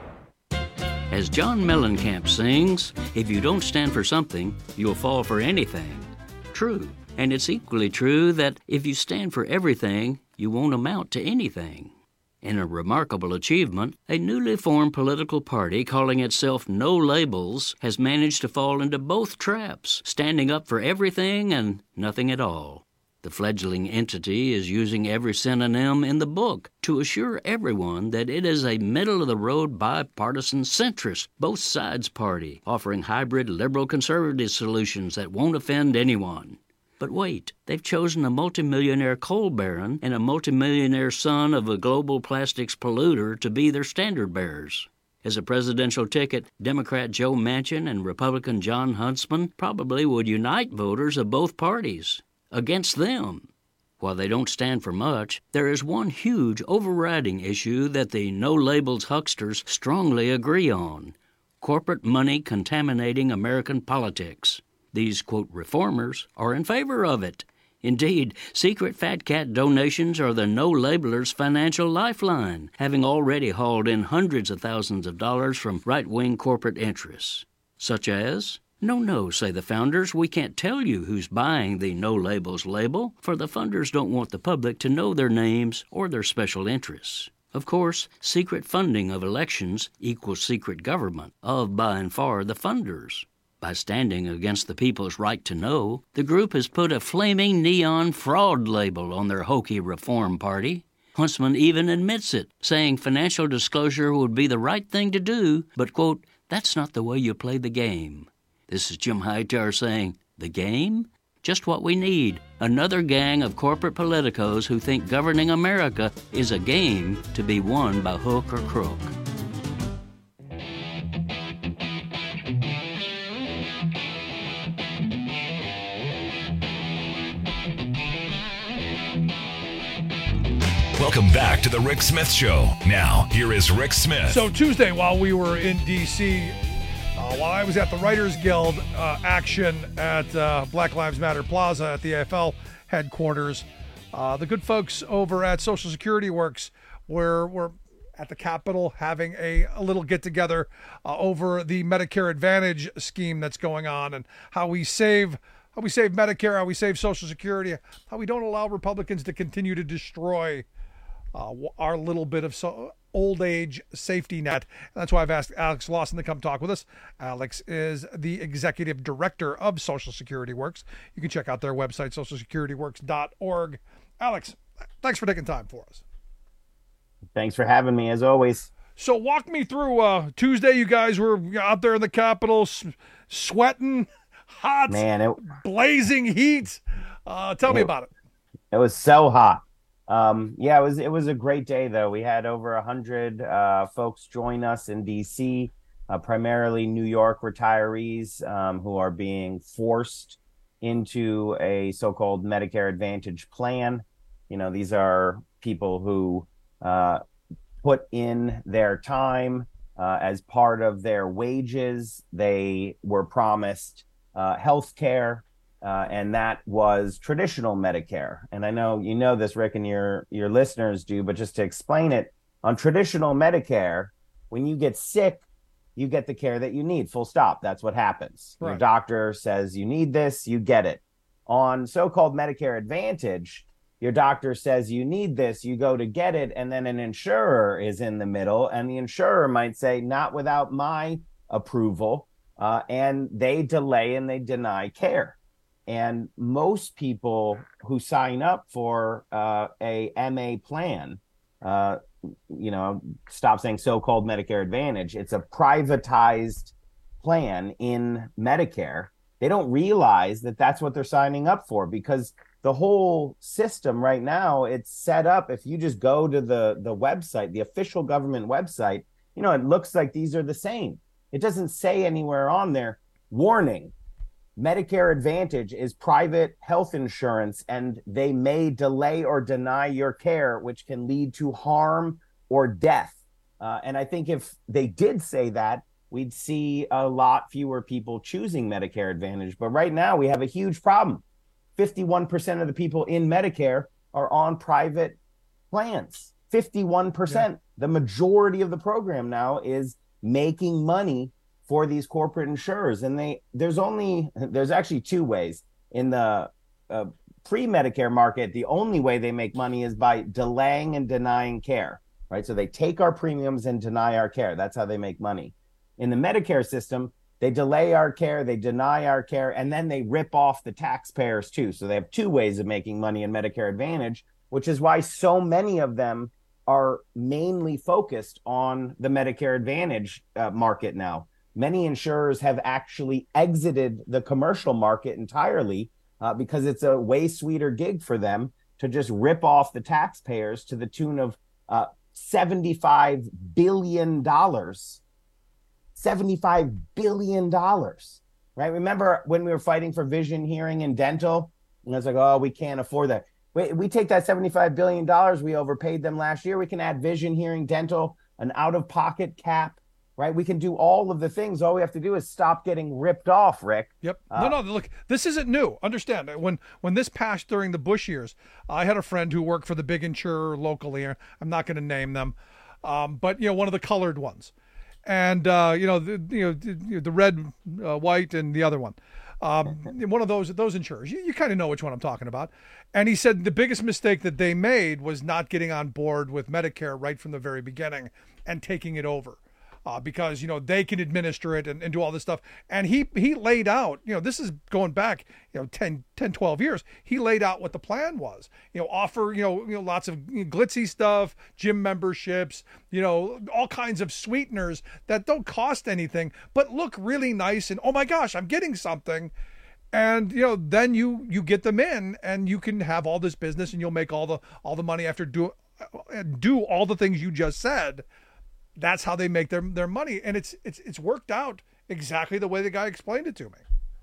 As John Mellencamp sings, if you don't stand for something, you'll fall for anything. True. And it's equally true that if you stand for everything, you won't amount to anything. In a remarkable achievement, a newly formed political party calling itself No Labels has managed to fall into both traps, standing up for everything and nothing at all. The fledgling entity is using every synonym in the book to assure everyone that it is a middle-of-the-road bipartisan centrist, both sides party, offering hybrid liberal-conservative solutions that won't offend anyone. But wait, they've chosen a multimillionaire coal baron and a multimillionaire son of a global plastics polluter to be their standard bearers. As a presidential ticket, Democrat Joe Manchin and Republican John Huntsman probably would unite voters of both parties against them. While they don't stand for much, there is one huge overriding issue that the No Labels hucksters strongly agree on: corporate money contaminating American politics. These, quote, reformers are in favor of it. Indeed, secret fat cat donations are the no-labelers' financial lifeline, having already hauled in hundreds of thousands of dollars from right-wing corporate interests. Such as, no, no, say the founders, we can't tell you who's buying the No Labels label, for the funders don't want the public to know their names or their special interests. Of course, secret funding of elections equals secret government of, by and far, the funders. By standing against the people's right to know, the group has put a flaming neon fraud label on their hokey reform party. Huntsman even admits it, saying financial disclosure would be the right thing to do, but, quote, that's not the way you play the game. This is Jim Hightower saying, the game? Just what we need. Another gang of corporate politicos who think governing America is a game to be won by hook or crook.
Welcome back to the Rick Smith Show. Now, here is Rick Smith.
So Tuesday, while we were in D C, uh, while I was at the Writers Guild uh, action at uh, Black Lives Matter Plaza at the A F L headquarters, uh, the good folks over at Social Security Works were, were at the Capitol having a, a little get-together uh, over the Medicare Advantage scheme that's going on and how we save how we save Medicare, how we save Social Security, how we don't allow Republicans to continue to destroy Uh, our little bit of so, old age safety net. And that's why I've asked Alex Lawson to come talk with us. Alex is the executive director of Social Security Works. You can check out their website, social security works dot org. Alex, thanks for taking time for us.
Thanks for having me, as always.
So walk me through uh, Tuesday. You guys were out there in the Capitol, s- sweating, hot,
Man, it,
blazing heat. Uh, tell
it,
me about it.
It was so hot. Um, yeah, it was it was a great day, though. We had over a hundred uh, folks join us in D C, uh, primarily New York retirees um, who are being forced into a so-called Medicare Advantage plan. You know, these are people who uh, put in their time uh, as part of their wages. They were promised uh, health care. Uh, and that was traditional Medicare. And I know you know this, Rick, and your your listeners do, but just to explain it, on traditional Medicare, when you get sick, you get the care that you need, full stop. That's what happens. Right. Your doctor says you need this, you get it. On so-called Medicare Advantage, your doctor says you need this, you go to get it, and then an insurer is in the middle, and the insurer might say, not without my approval, uh, and they delay and they deny care. And most people who sign up for uh, a M A plan, uh, you know, stop saying so-called Medicare Advantage, it's a privatized plan in Medicare. They don't realize that that's what they're signing up for, because the whole system right now, it's set up. If you just go to the, the website, the official government website, you know, it looks like these are the same. It doesn't say anywhere on there, warning, Medicare Advantage is private health insurance, and they may delay or deny your care, which can lead to harm or death. Uh, and I think if they did say that, we'd see a lot fewer people choosing Medicare Advantage. But right now, we have a huge problem. fifty-one percent of the people in Medicare are on private plans. fifty-one percent. Yeah. The majority of the program now is making money for these corporate insurers. And they there's only there's actually two ways. In the uh, pre-Medicare market, the only way they make money is by delaying and denying care, right? So they take our premiums and deny our care. That's how they make money. In the Medicare system, they delay our care, they deny our care, and then they rip off the taxpayers too. So they have two ways of making money in Medicare Advantage, which is why so many of them are mainly focused on the Medicare Advantage uh, market now. Many insurers have actually exited the commercial market entirely uh, because it's a way sweeter gig for them to just rip off the taxpayers to the tune of uh, seventy-five billion dollars. seventy-five billion dollars, right? Remember when we were fighting for vision, hearing, and dental? And I was like, oh, we can't afford that. We, we take that seventy-five billion dollars, we overpaid them last year. We can add vision, hearing, dental, an out-of-pocket cap. Right, we can do all of the things. All we have to do is stop getting ripped off, Rick.
Yep.
Uh,
no, no. Look, this isn't new. Understand, when when this passed during the Bush years, I had a friend who worked for the big insurer locally. I'm not going to name them, um, but you know, one of the colored ones, and uh, you know, the, you know, the, the red, uh, white, and the other one. Um, one of those those insurers. You, you kind of know which one I'm talking about. And he said the biggest mistake that they made was not getting on board with Medicare right from the very beginning and taking it over. Uh, because, you know, they can administer it and, and do all this stuff. And he he laid out, you know, this is going back, you know, ten, ten, twelve years. He laid out what the plan was, you know, offer, you know, you know lots of you know, glitzy stuff, gym memberships, you know, all kinds of sweeteners that don't cost anything, but look really nice. And, oh, my gosh, I'm getting something. And you know, then you you get them in, and you can have all this business, and you'll make all the all the money after do do all the things you just said. That's how they make their their money, and it's it's it's worked out exactly the way the guy explained it to me.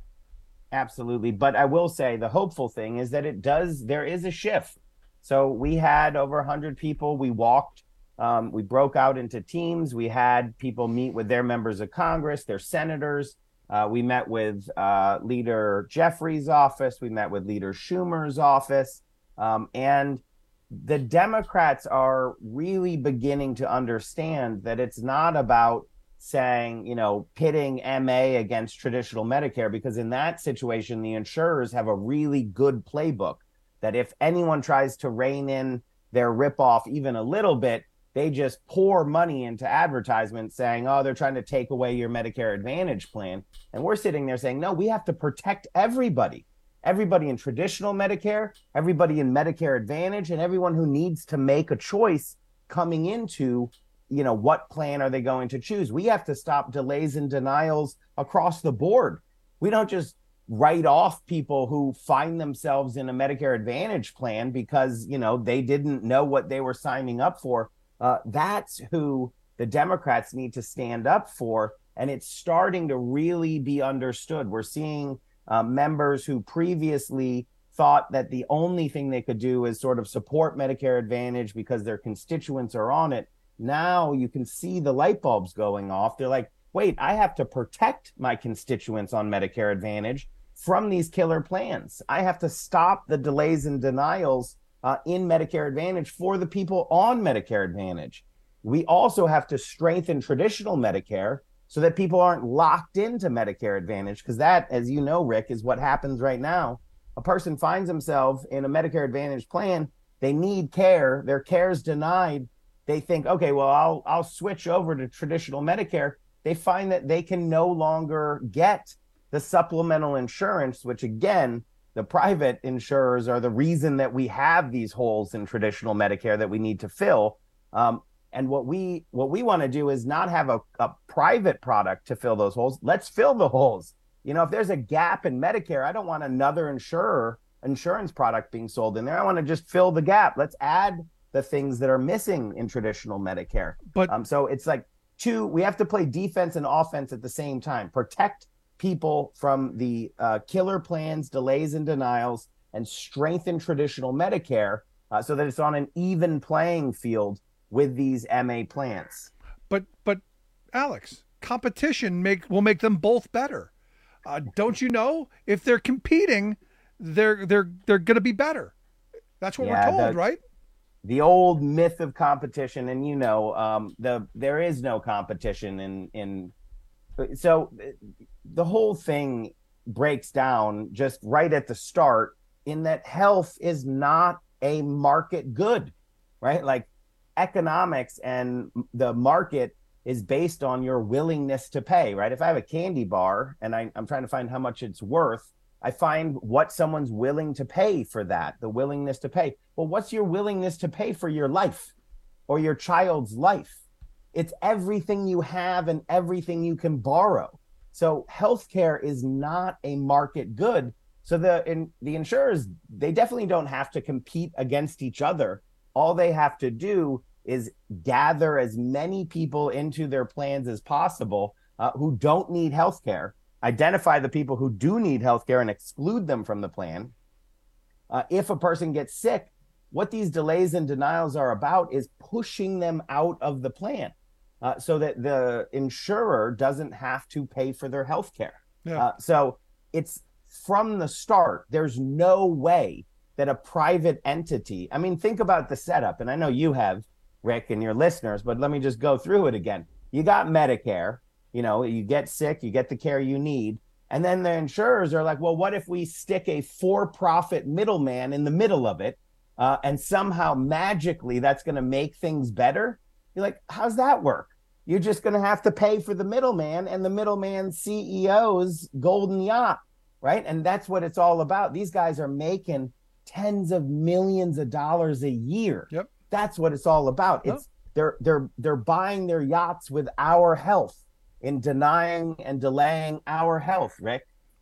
Absolutely, but I will say the hopeful thing is that it does. There is a shift. So we had over one hundred people. We walked. Um, we broke out into teams. We had people meet with their members of Congress, their senators. Uh, we met with uh, Leader Jeffries' office. We met with Leader Schumer's office. Um, and the Democrats are really beginning to understand that it's not about saying, you know, pitting M A against traditional Medicare, because in that situation, the insurers have a really good playbook that if anyone tries to rein in their ripoff even a little bit, they just pour money into advertisements saying, oh, they're trying to take away your Medicare Advantage plan. And we're sitting there saying, no, we have to protect everybody, everybody in traditional Medicare, everybody in Medicare Advantage, and everyone who needs to make a choice coming into, you know, what plan are they going to choose? We have to stop delays and denials across the board. We don't just write off people who find themselves in a Medicare Advantage plan because, you know, they didn't know what they were signing up for. Uh, that's who the Democrats need to stand up for. And it's starting to really be understood. We're seeing uh, members who previously thought that the only thing they could do is sort of support Medicare Advantage because their constituents are on it. Now you can see the light bulbs going off. They're like, wait, I have to protect my constituents on Medicare Advantage from these killer plans. I have to stop the delays and denials uh, in Medicare Advantage for the people on Medicare Advantage. We also have to strengthen traditional Medicare so that people aren't locked into Medicare Advantage, because that, as you know, Rick, is what happens right now. A person finds themselves in a Medicare Advantage plan. They need care. Their care is denied. They think, okay, well, I'll I'll switch over to traditional Medicare. They find that they can no longer get the supplemental insurance, which again, the private insurers are the reason that we have these holes in traditional Medicare that we need to fill. Um, and what we what we want to do is not have a, a private product to fill those holes. Let's fill the holes. You know, if there's a gap in Medicare, I don't want another insurer insurance product being sold in there. I want to just fill the gap. Let's add the things that are missing in traditional Medicare.
But
um, so it's like two, we have to play defense and offense at the same time. Protect people from the uh, killer plans, delays and denials, and strengthen traditional Medicare uh, so that it's on an even playing field with these M A plans.
But, but Alex, competition make will make them both better. Uh, don't you know? If they're competing, they're they're they're going to be better. That's what
Yeah,
we're told,
the-
right?
The old myth of competition, and you know, um, the there is no competition in in. So the whole thing breaks down just right at the start in that health is not a market good, right? Like economics and the market is based on your willingness to pay, right? If I have a candy bar and I, I'm trying to find how much it's worth, I find what someone's willing to pay for that, the willingness to pay. Well, what's your willingness to pay for your life or your child's life? It's everything you have and everything you can borrow. So healthcare is not a market good. So the in, the insurers, they definitely don't have to compete against each other. All they have to do is gather as many people into their plans as possible uh, who don't need healthcare. Identify the people who do need healthcare and exclude them from the plan. Uh, if a person gets sick, what these delays and denials are about is pushing them out of the plan uh, so that the insurer doesn't have to pay for their healthcare.
Yeah.
Uh, so it's from the start, there's no way that a private entity, I mean, think about the setup, and I know you have, Rick, and your listeners, but let me just go through it again. You got Medicare. You know, you get sick, you get the care you need. And then the insurers are like, well, what if we stick a for-profit middleman in the middle of it uh, and somehow magically that's going to make things better? You're like, how's that work? You're just going to have to pay for the middleman and the middleman's C E O's golden yacht, right? And that's what it's all about. These guys are making tens of millions of dollars a year.
Yep.
That's what it's all about.
Yep.
It's they're they're they're buying their yachts with our health, in denying and delaying our health, Rick.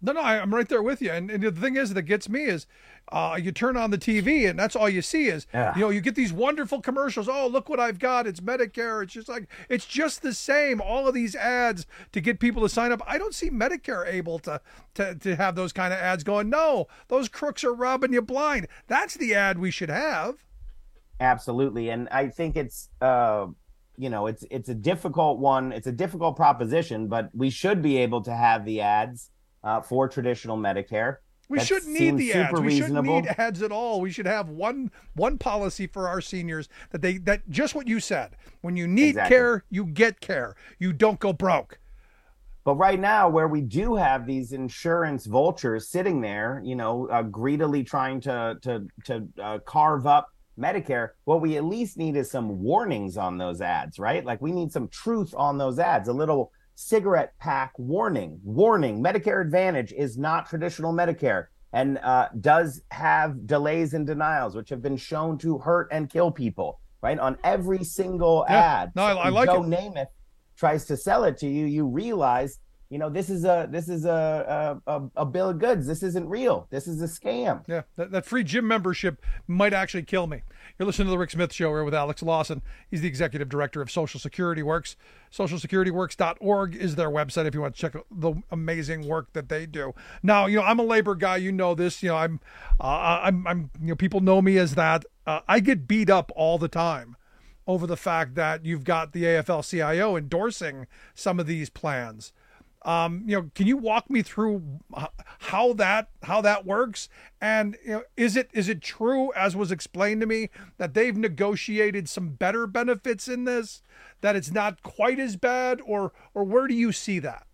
No, no, I, I'm right there with you. And, and the thing is that gets me is uh, you turn on the T V and that's all you see is,
Yeah.
you know, you get these wonderful commercials. Oh, look what I've got. It's Medicare. It's just like, it's just the same. All of these ads to get people to sign up. I don't see Medicare able to, to, to have those kind of ads going, no, those crooks are robbing you blind. That's the ad we should have.
Absolutely. And I think it's, uh, you know, it's, it's a difficult one. It's a difficult proposition, but we should be able to have the ads Uh, for traditional Medicare.
We
That
shouldn't need
seems
the
super
ads. We
reasonable.
shouldn't need ads at all. We should have one one policy for our seniors that they that just what you said. When you need
Exactly.
care, you get care. You don't go broke.
But right now, where we do have these insurance vultures sitting there, you know, uh, greedily trying to to to uh, carve up Medicare, what we at least need is some warnings on those ads, right? Like we need some truth on those ads, a little cigarette pack warning, warning, Medicare Advantage is not traditional Medicare and uh, does have delays and denials, which have been shown to hurt and kill people, right? On every single
Yeah.
ad.
No, I- I
If
like
Joe
it.
Namath tries to sell it to you, you realize, you know, this is a this is a a, a, a bill of goods. This isn't real. This is a scam.
Yeah, that, that free gym membership might actually kill me. You're listening to the Rick Smith Show here with Alex Lawson. He's the executive director of Social Security Works. social security works dot org is their website if you want to check out the amazing work that they do. Now, you know, I'm a labor guy. You know this. You know, I'm, uh, I'm, I'm. You know, people know me as that. Uh, I get beat up all the time over the fact that you've got the A F L C I O endorsing some of these plans. Um, you know, can you walk me through how that how that works? And you know, is it is it true, as was explained to me, that they've negotiated some better benefits in this, that it's not quite as bad, or or where do you see that?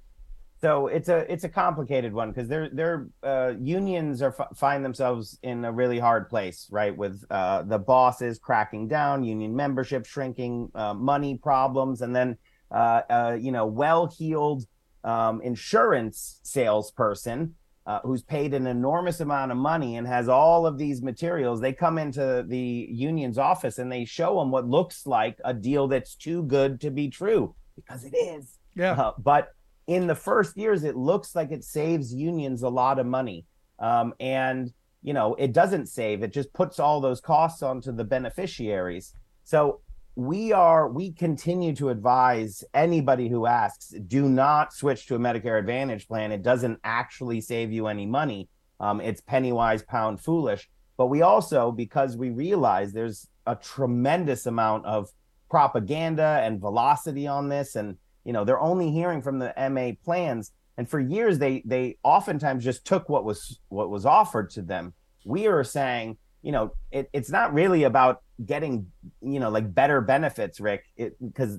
So it's a it's a complicated one because their their uh, unions are f- find themselves in a really hard place, right? With uh, the bosses cracking down, union membership shrinking, uh, money problems, and then uh, uh, you know well-heeled um, insurance salesperson uh, who's paid an enormous amount of money and has all of these materials. They come into the union's office and they show them what looks like a deal that's too good to be true, because it is.
Yeah.
Uh, but in the first years, it looks like it saves unions a lot of money. Um, and, you know, it doesn't save, it just puts all those costs onto the beneficiaries. So we are, we continue to advise anybody who asks, do not switch to a Medicare Advantage plan. It doesn't actually save you any money. Um, it's penny wise, pound foolish. But we also, because we realize there's a tremendous amount of propaganda and velocity on this, and you know, they're only hearing from the M A plans. And for years, they they oftentimes just took what was what was offered to them. We are saying, you know, it, it's not really about getting, you know, like better benefits, Rick, because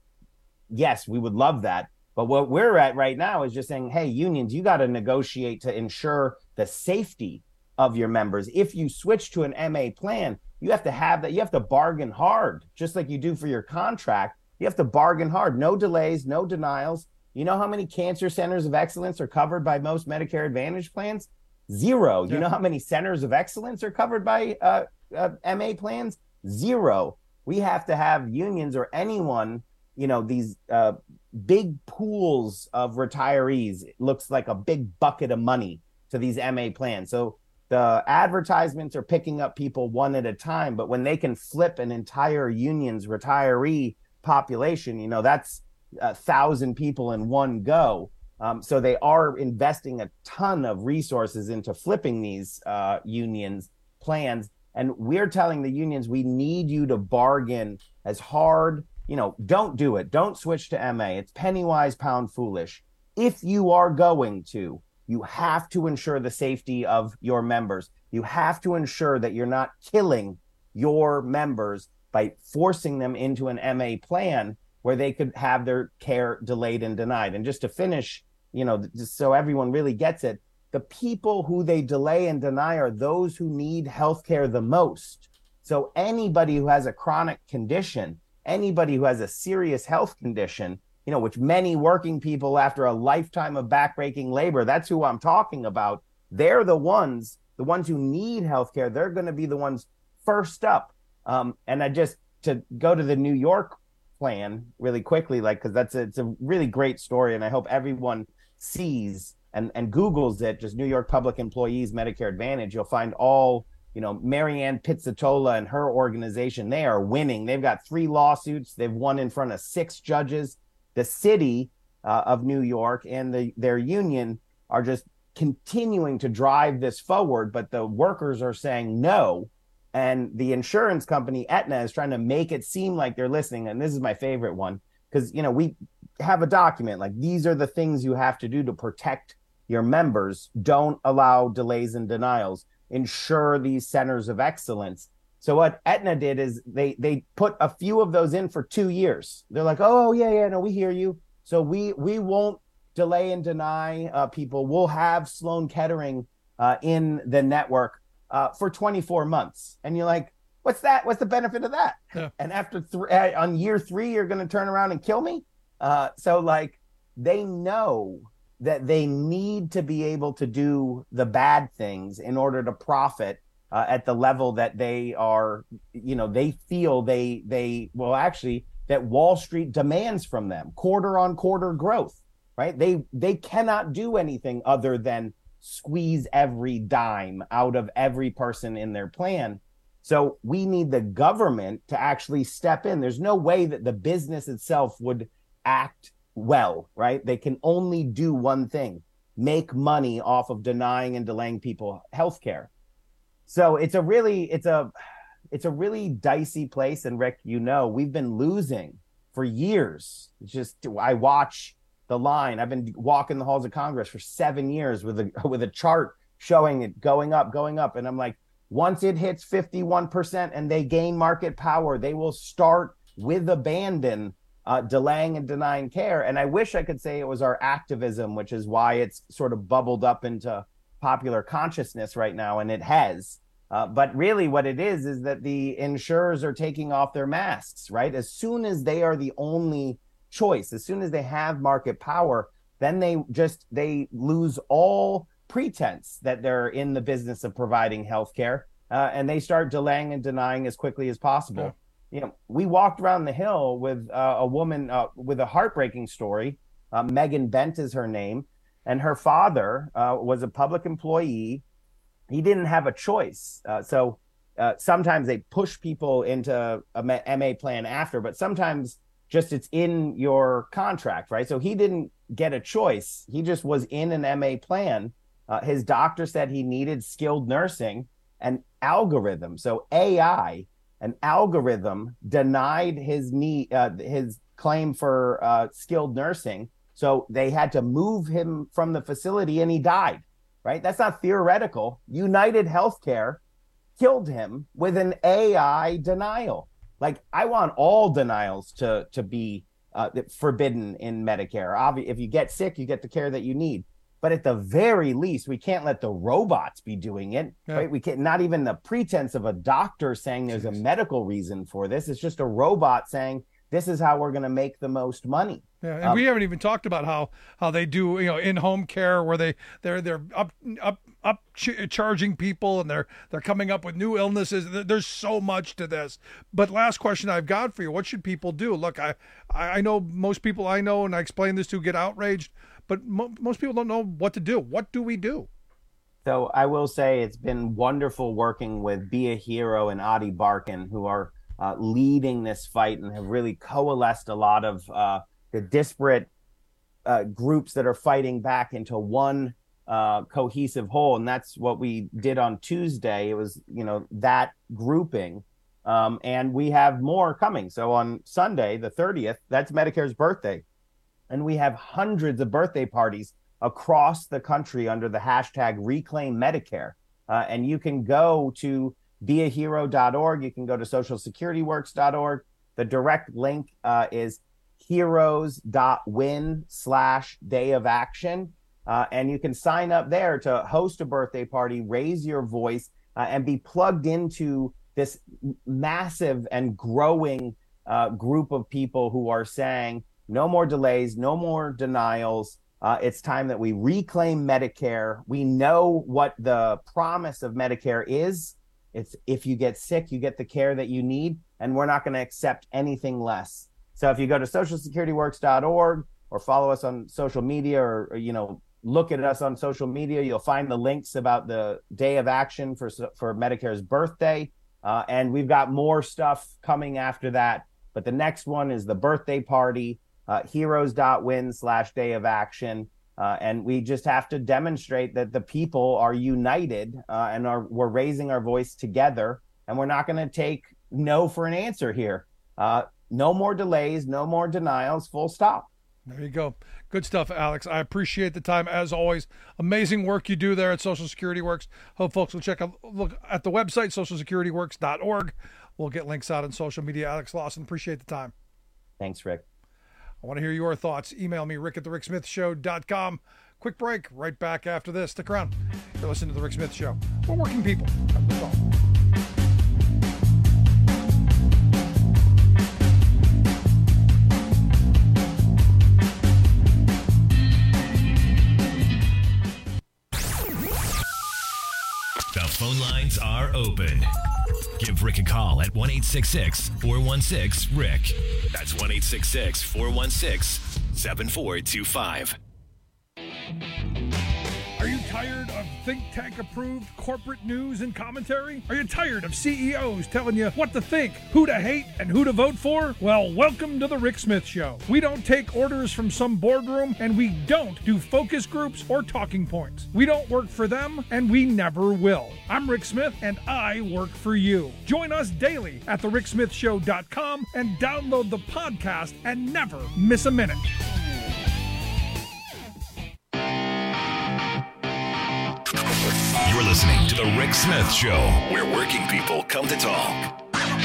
yes, we would love that. But what we're at right now is just saying, hey, unions, you got to negotiate to ensure the safety of your members. If you switch to an M A plan, you have to have that. You have to bargain hard, just like you do for your contract. You have to bargain hard. No delays, no denials. You know how many cancer centers of excellence are covered by most Medicare Advantage plans? Zero.
Yeah.
You know how many centers of excellence are covered by uh, uh, M A plans? Zero. We have to have unions or anyone, you know, these uh, big pools of retirees. It looks like a big bucket of money to these M A plans. So the advertisements are picking up people one at a time, but when they can flip an entire union's retiree population, you know, that's a thousand people in one go. Um, so they are investing a ton of resources into flipping these uh, unions plans. And we're telling the unions, we need you to bargain as hard. You know, don't do it. Don't switch to M A. It's penny wise, pound foolish. If you are going to, you have to ensure the safety of your members. You have to ensure that you're not killing your members by forcing them into an M A plan where they could have their care delayed and denied. And just to finish, you know, just so everyone really gets it, the people who they delay and deny are those who need healthcare the most. So anybody who has a chronic condition, anybody who has a serious health condition, you know, which many working people after a lifetime of backbreaking labor, that's who I'm talking about. They're the ones, the ones who need healthcare. They're going to be the ones first up. Um, and I just, to go to the New York plan really quickly, like, because that's a, it's a really great story, and I hope everyone sees and, and Googles it, just New York Public Employees Medicare Advantage, you'll find all, you know, Marianne Pizzatola and her organization, they are winning. They've got three lawsuits. They've won in front of six judges. The city uh, of New York and the, their union are just continuing to drive this forward, but the workers are saying no. And the insurance company, Aetna, is trying to make it seem like they're listening. And this is my favorite one, because, you know, we have a document like these are the things you have to do to protect your members. Don't allow delays and denials. Ensure these centers of excellence. So what Aetna did is they they put a few of those in for two years. They're like, oh, yeah, yeah, no, we hear you. So we we won't delay and deny uh, people. We'll have Sloan Kettering uh, in the network uh, for twenty-four months. And you're like, what's that? What's the benefit of that? Yeah. And after three, uh, on year three, you're going to turn around and kill me? Uh, so like they know that they need to be able to do the bad things in order to profit uh, at the level that they are, you know, they feel they, they, well, actually, that Wall Street demands from them, quarter on quarter growth, right? They, they cannot do anything other than squeeze every dime out of every person in their plan. So we need the government to actually step in. There's no way that the business itself would act well, right? They can only do one thing, make money off of denying and delaying people healthcare. So it's a really, it's a, it's a really dicey place. And Rick, you know, we've been losing for years. It's just, I watch the line. I've been walking the halls of Congress for seven years with a, with a chart showing it going up, going up. And I'm like, once it hits fifty-one percent and they gain market power, they will start with abandon Uh, delaying and denying care. And I wish I could say it was our activism, which is why it's sort of bubbled up into popular consciousness right now, and it has. Uh, but really what it is, is that the insurers are taking off their masks, right? As soon as they are the only choice, as soon as they have market power, then they just, they lose all pretense that they're in the business of providing healthcare, uh, and they start delaying and denying as quickly as possible. Yeah. You know, we walked around the hill with uh, a woman uh, with a heartbreaking story. Uh, Megan Bent is her name. And her father uh, was a public employee. He didn't have a choice. Uh, so uh, sometimes they push people into a M A plan after, but sometimes just it's in your contract, right? So he didn't get a choice. He just was in an M A plan. Uh, his doctor said he needed skilled nursing and algorithm. So A I, an algorithm denied his need, uh, his claim for uh, skilled nursing. So they had to move him from the facility and he died, right? That's not theoretical. United Healthcare killed him with an A I denial. Like, I want all denials to, to be uh, forbidden in Medicare. Obviously, if you get sick, you get the care that you need. But at the very least, we can't let the robots be doing it, yeah. right? We can't, not even the pretense of a doctor saying there's a medical reason for this. It's just a robot saying, this is how we're going to make the most money.
Yeah, and
um,
we haven't even talked about how how they do, you know, in-home care where they they're they're up up up ch- charging people and they're they're coming up with new illnesses. There's so much to this. But last question I've got for you: what should people do? Look, I I know most people I know, and I explain this to, get outraged, but mo- most people don't know what to do. What do we do?
So I will say it's been wonderful working with Be a Hero and Adi Barkan, who are uh, leading this fight and have really coalesced a lot of uh, the disparate uh, groups that are fighting back into one uh, cohesive whole. And that's what we did on Tuesday. It was, you know, that grouping. Um, and we have more coming. So on Sunday, the thirtieth, that's Medicare's birthday. And we have hundreds of birthday parties across the country under the hashtag Reclaim Medicare. Uh, and you can go to be a hero dot org. You can go to social security works dot org. The direct link uh, is heroes.win slash day of action. Uh, and you can sign up there to host a birthday party, raise your voice, uh, and be plugged into this massive and growing uh, group of people who are saying, no more delays, no more denials. Uh, it's time that we reclaim Medicare. We know what the promise of Medicare is. It's if you get sick, you get the care that you need, and we're not going to accept anything less. So if you go to social security works dot org or follow us on social media or, or, you know, look at us on social media. You'll find the links about the day of action for for Medicare's birthday. Uh, and we've got more stuff coming after that. But the next one is the birthday party, uh, heroes.win slash day of action. Uh, and we just have to demonstrate that the people are united uh, and are we're raising our voice together. And we're not going to take no for an answer here. Uh, no more delays, no more denials, full stop.
There you go. Good stuff, Alex. I appreciate the time as always. Amazing work you do there at Social Security Works. Hope folks will check out look at the website, social security works dot org. We'll get links out on social media. Alex Lawson, appreciate the time.
Thanks, Rick.
I want to hear your thoughts. Email me, rick at the rick smith show dot com. Quick break. Right back after this. Stick around. You're listening to The Rick Smith Show. We're working people. That's all.
The phone lines are open. Give Rick a call at one eight six six, four one six, Rick. That's one eight six six, four one six, seven four two five.
Are you tired of think tank approved corporate news and commentary? Are you tired of C E Os telling you what to think, who to hate, and who to vote for? Well, welcome to the Rick Smith Show. We don't take orders from some boardroom, and we don't do focus groups or talking points. We don't work for them, and we never will. I'm Rick Smith, and I work for you. Join us daily at the rick smith show dot com and download the podcast and never miss a minute.
You're listening to The Rick Smith Show, where working people come to talk.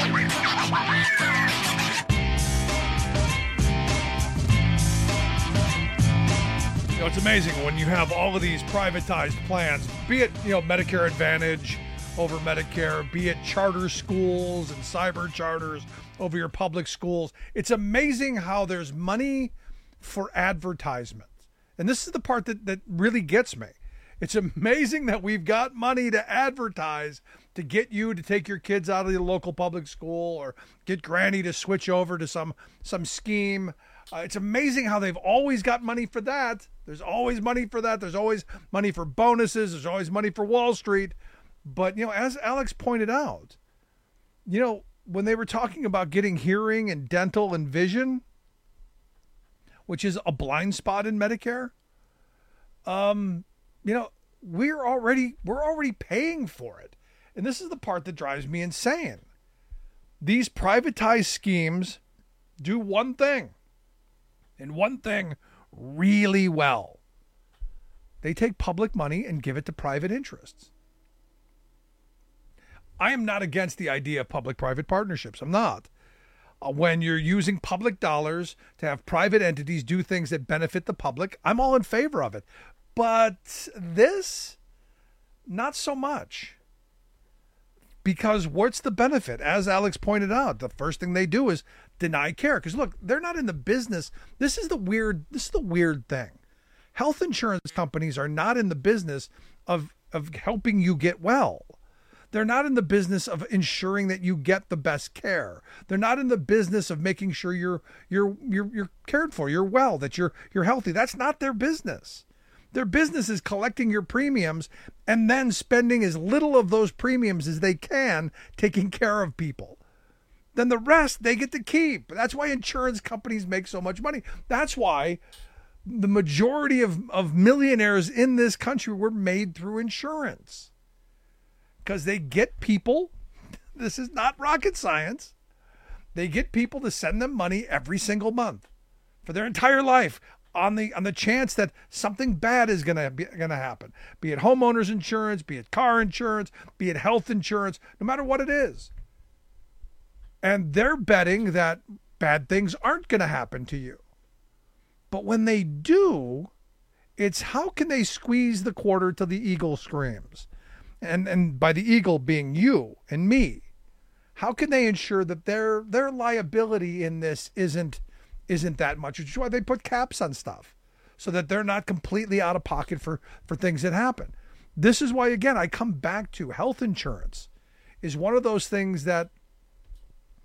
You know, it's amazing when you have all of these privatized plans, be it, you know, Medicare Advantage over Medicare, be it charter schools and cyber charters over your public schools. It's amazing how there's money for advertisement. And this is the part that, that really gets me. It's amazing that we've got money to advertise to get you to take your kids out of the local public school or get Granny to switch over to some some scheme. Uh, it's amazing how they've always got money for that. There's always money for that. There's always money for bonuses. There's always money for Wall Street. But, you know, as Alex pointed out, you know, when they were talking about getting hearing and dental and vision, which is a blind spot in Medicare, um, you know, we're already we're already paying for it. And this is the part that drives me insane. These privatized schemes do one thing, and one thing really well. They take public money and give it to private interests. I am not against the idea of public-private partnerships. I'm not. Uh, when you're using public dollars to have private entities do things that benefit the public, I'm all in favor of it. But this, not so much. Because what's the benefit? As Alex pointed out, the first thing they do is deny care. Because look, they're not in the business. This is the weird, this is the weird thing. Health insurance companies are not in the business of, of helping you get well. They're not in the business of ensuring that you get the best care. They're not in the business of making sure you're you're you're you're cared for, you're well, that you're you're healthy. That's not their business. Their business is collecting your premiums and then spending as little of those premiums as they can taking care of people. Then the rest they get to keep. That's why insurance companies make so much money. That's why the majority of, of millionaires in this country were made through insurance. Because they get people, this is not rocket science, they get people to send them money every single month for their entire life on the on the chance that something bad is gonna be gonna happen. Be it homeowners insurance, be it car insurance, be it health insurance, no matter what it is. And they're betting that bad things aren't gonna happen to you. But when they do, it's how can they squeeze the quarter till the eagle screams? And and by the eagle being you and me, how can they ensure that their their liability in this isn't isn't that much? Which is why they put caps on stuff, so that they're not completely out of pocket for, for things that happen. This is why, again, I come back to health insurance is one of those things that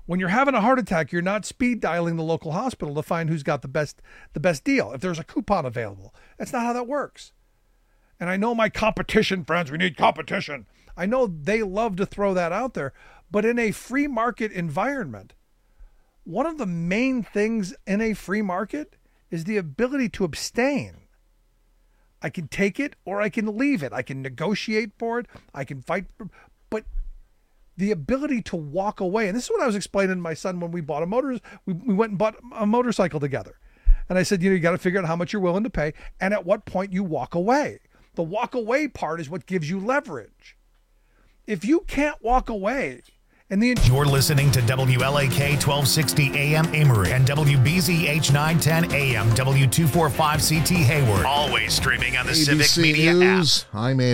When you're having a heart attack, you're not speed dialing the local hospital to find who's got the best the best deal, if there's a coupon available. That's not how that works. And I know my competition friends, we need competition. I know they love to throw that out there, but in a free market environment, one of the main things in a free market is the ability to abstain. I can take it or I can leave it. I can negotiate for it. I can fight. For, but the ability to walk away, and this is what I was explaining to my son when we bought a motor. We, we went and bought a motorcycle together. And I said, you know, you got to figure out how much you're willing to pay and at what point you walk away. The walk away part is what gives you leverage. If you can't walk away, and the
You're listening to W L A K twelve sixty A M Amory and W B Z H nine ten A M W two forty-five C T Hayward. Always streaming on the
A B C
Civic Media
News.
app.
I'm Andy